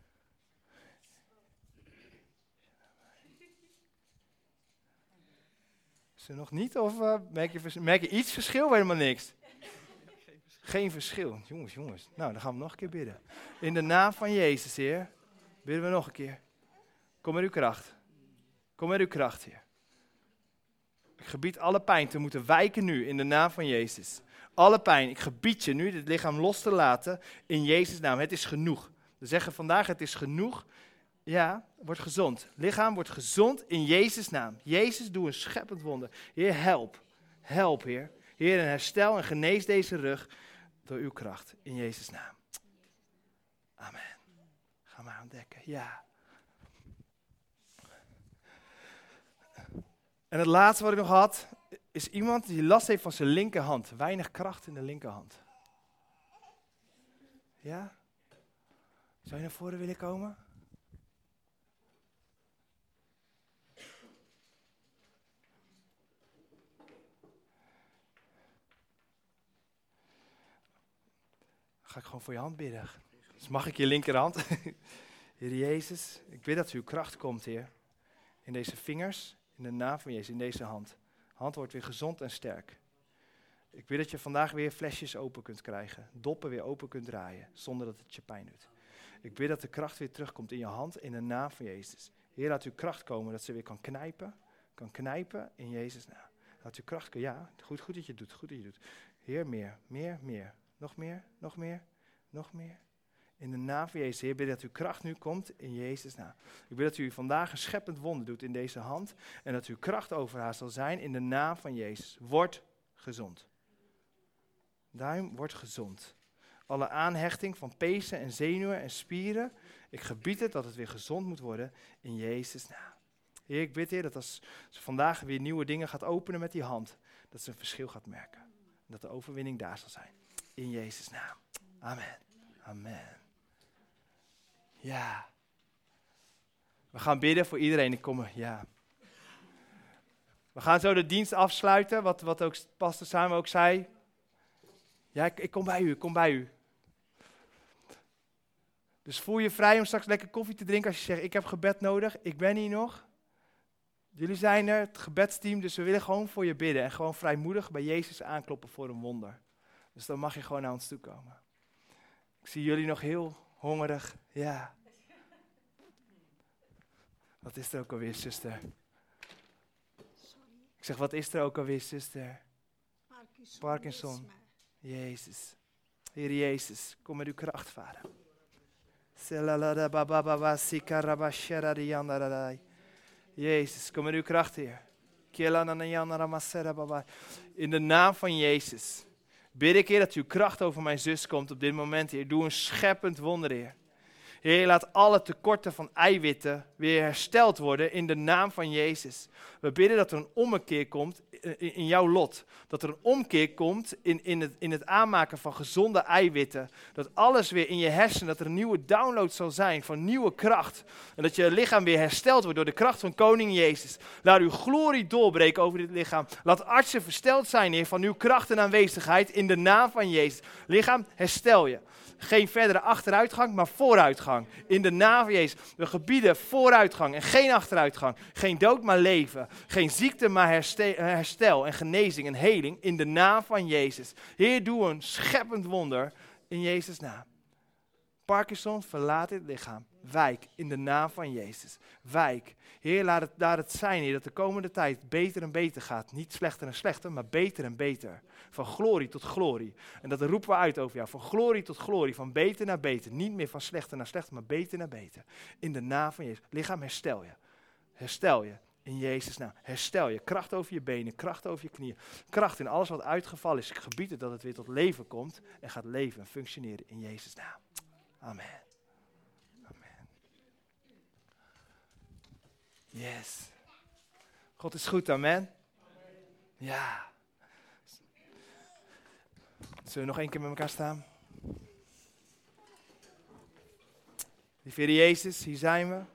Is er nog niet? Of uh, merk, je vers- merk je iets verschil of helemaal niks? Geen verschil. Jongens, jongens. Nou, dan gaan we nog een keer bidden. In de naam van Jezus, Heer, bidden we nog een keer. Kom met uw kracht. Kom met uw kracht, Heer. Ik gebied alle pijn te moeten wijken nu in de naam van Jezus. Alle pijn, ik gebied je nu dit lichaam los te laten in Jezus' naam. Het is genoeg. We zeggen vandaag, het is genoeg. Ja, word gezond. Lichaam wordt gezond in Jezus' naam. Jezus, doe een scheppend wonder. Heer, help. Help, Heer. Heer, en herstel en genees deze rug door uw kracht in Jezus' naam. Amen. Ga maar ontdekken. Ja. En het laatste wat ik nog had, is iemand die last heeft van zijn linkerhand. Weinig kracht in de linkerhand. Ja? Zou je naar voren willen komen? Ga ik gewoon voor je hand bidden. Dus mag ik je linkerhand? Heer Jezus, ik bid dat uw kracht komt, Heer. In deze vingers, in de naam van Jezus, in deze hand. Hand wordt weer gezond en sterk. Ik bid dat je vandaag weer flesjes open kunt krijgen. Doppen weer open kunt draaien, zonder dat het je pijn doet. Ik bid dat de kracht weer terugkomt in je hand, in de naam van Jezus. Heer, laat uw kracht komen, dat ze weer kan knijpen. Kan knijpen in Jezus' naam. Laat uw kracht komen. Ja, goed, goed dat je het doet, goed dat je het doet. Heer, meer, meer, meer. Nog meer, nog meer, nog meer. In de naam van Jezus, Heer, bid dat uw kracht nu komt in Jezus' naam. Ik bid dat u vandaag een scheppend wonder doet in deze hand. En dat uw kracht over haar zal zijn in de naam van Jezus. Word gezond. Duim, word gezond. Alle aanhechting van pezen en zenuwen en spieren. Ik gebied het dat het weer gezond moet worden in Jezus' naam. Heer, ik bid, Heer, dat als ze vandaag weer nieuwe dingen gaat openen met die hand, dat ze een verschil gaat merken. Dat de overwinning daar zal zijn. In Jezus' naam. Amen. Amen. Ja. We gaan bidden voor iedereen. Ik kom er, ja. We gaan zo de dienst afsluiten, wat, wat ook pastor Samen ook zei. Ja, ik, ik kom bij u, ik kom bij u. Dus voel je vrij om straks lekker koffie te drinken als je zegt, ik heb gebed nodig, ik ben hier nog. Jullie zijn er, het gebedsteam, dus we willen gewoon voor je bidden. En gewoon vrijmoedig bij Jezus aankloppen voor een wonder. Dus dan mag je gewoon naar ons toe komen. Ik zie jullie nog heel hongerig. Ja. Wat is er ook alweer, zuster? Sorry, Ik zeg, wat is er ook alweer, zuster? Parkinson. Parkinson. is mij. Jezus. Heer Jezus, kom met uw kracht, Vader. Jezus, kom in uw kracht, Heer. In de naam van Jezus bid ik, Heer, dat uw kracht over mijn zus komt op dit moment, Heer. Doe een scheppend wonder, Heer. Heer, laat alle tekorten van eiwitten weer hersteld worden in de naam van Jezus. We bidden dat er een ommekeer komt in, in jouw lot. Dat er een omkeer komt in, in, het, in het aanmaken van gezonde eiwitten. Dat alles weer in je hersenen, dat er een nieuwe download zal zijn van nieuwe kracht. En dat je lichaam weer hersteld wordt door de kracht van Koning Jezus. Laat uw glorie doorbreken over dit lichaam. Laat artsen versteld zijn, Heer, van uw kracht en aanwezigheid in de naam van Jezus. Lichaam, herstel je. Geen verdere achteruitgang, maar vooruitgang. In de naam van Jezus. We gebieden vooruitgang en geen achteruitgang. Geen dood, maar leven. Geen ziekte, maar herste- herstel en genezing en heling. In de naam van Jezus. Heer, doe een scheppend wonder in Jezus' naam. Parkinson, verlaat dit lichaam. Wijk in de naam van Jezus. Wijk. Heer, laat het, laat het zijn, Heer, dat de komende tijd beter en beter gaat. Niet slechter en slechter, maar beter en beter. Van glorie tot glorie. En dat roepen we uit over jou. Van glorie tot glorie. Van beter naar beter. Niet meer van slechter naar slechter, maar beter naar beter. In de naam van Jezus. Lichaam, herstel je. Herstel je. In Jezus' naam. Herstel je. Kracht over je benen. Kracht over je knieën. Kracht in alles wat uitgevallen is. Ik gebied het dat het weer tot leven komt. En gaat leven en functioneren in Jezus' naam. Amen. Amen. Yes. God is goed, amen. Ja. Zullen we nog één keer met elkaar staan? Lieve Heer Jezus, hier zijn we.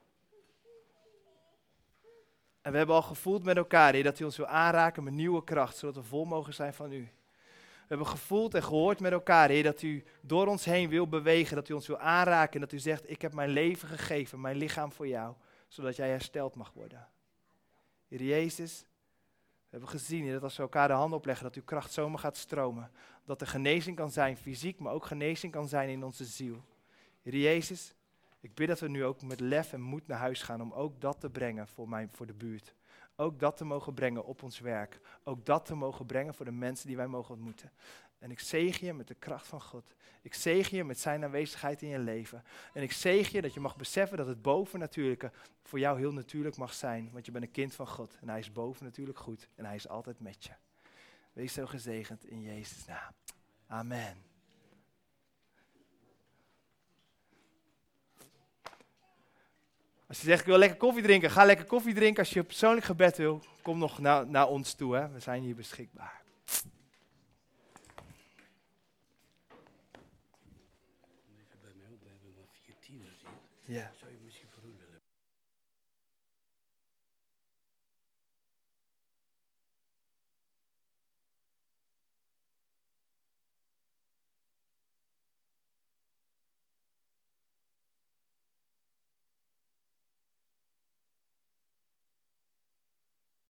En we hebben al gevoeld met elkaar, Heer, dat u ons wil aanraken met nieuwe kracht, zodat we vol mogen zijn van u. We hebben gevoeld en gehoord met elkaar, Heer, dat u door ons heen wil bewegen, dat u ons wil aanraken en dat u zegt, ik heb mijn leven gegeven, mijn lichaam voor jou, zodat jij hersteld mag worden. Heer Jezus, we hebben gezien, Heer, dat als we elkaar de handen opleggen, dat uw kracht zomaar gaat stromen. Dat er genezing kan zijn, fysiek, maar ook genezing kan zijn in onze ziel. Heer Jezus, ik bid dat we nu ook met lef en moed naar huis gaan om ook dat te brengen voor, mijn, voor de buurt. Ook dat te mogen brengen op ons werk. Ook dat te mogen brengen voor de mensen die wij mogen ontmoeten. En ik zegen je met de kracht van God. Ik zegen je met zijn aanwezigheid in je leven. En ik zegen je dat je mag beseffen dat het bovennatuurlijke voor jou heel natuurlijk mag zijn. Want je bent een kind van God. En hij is bovennatuurlijk goed. En hij is altijd met je. Wees zo gezegend in Jezus' naam. Amen. Als je zegt, ik wil lekker koffie drinken, ga lekker koffie drinken. Als je een persoonlijk gebed wil, kom nog naar, naar ons toe. Hè. We zijn hier beschikbaar. Even bij mij op, we hebben maar vier tieners hier. Ja. Zou je misschien voor u willen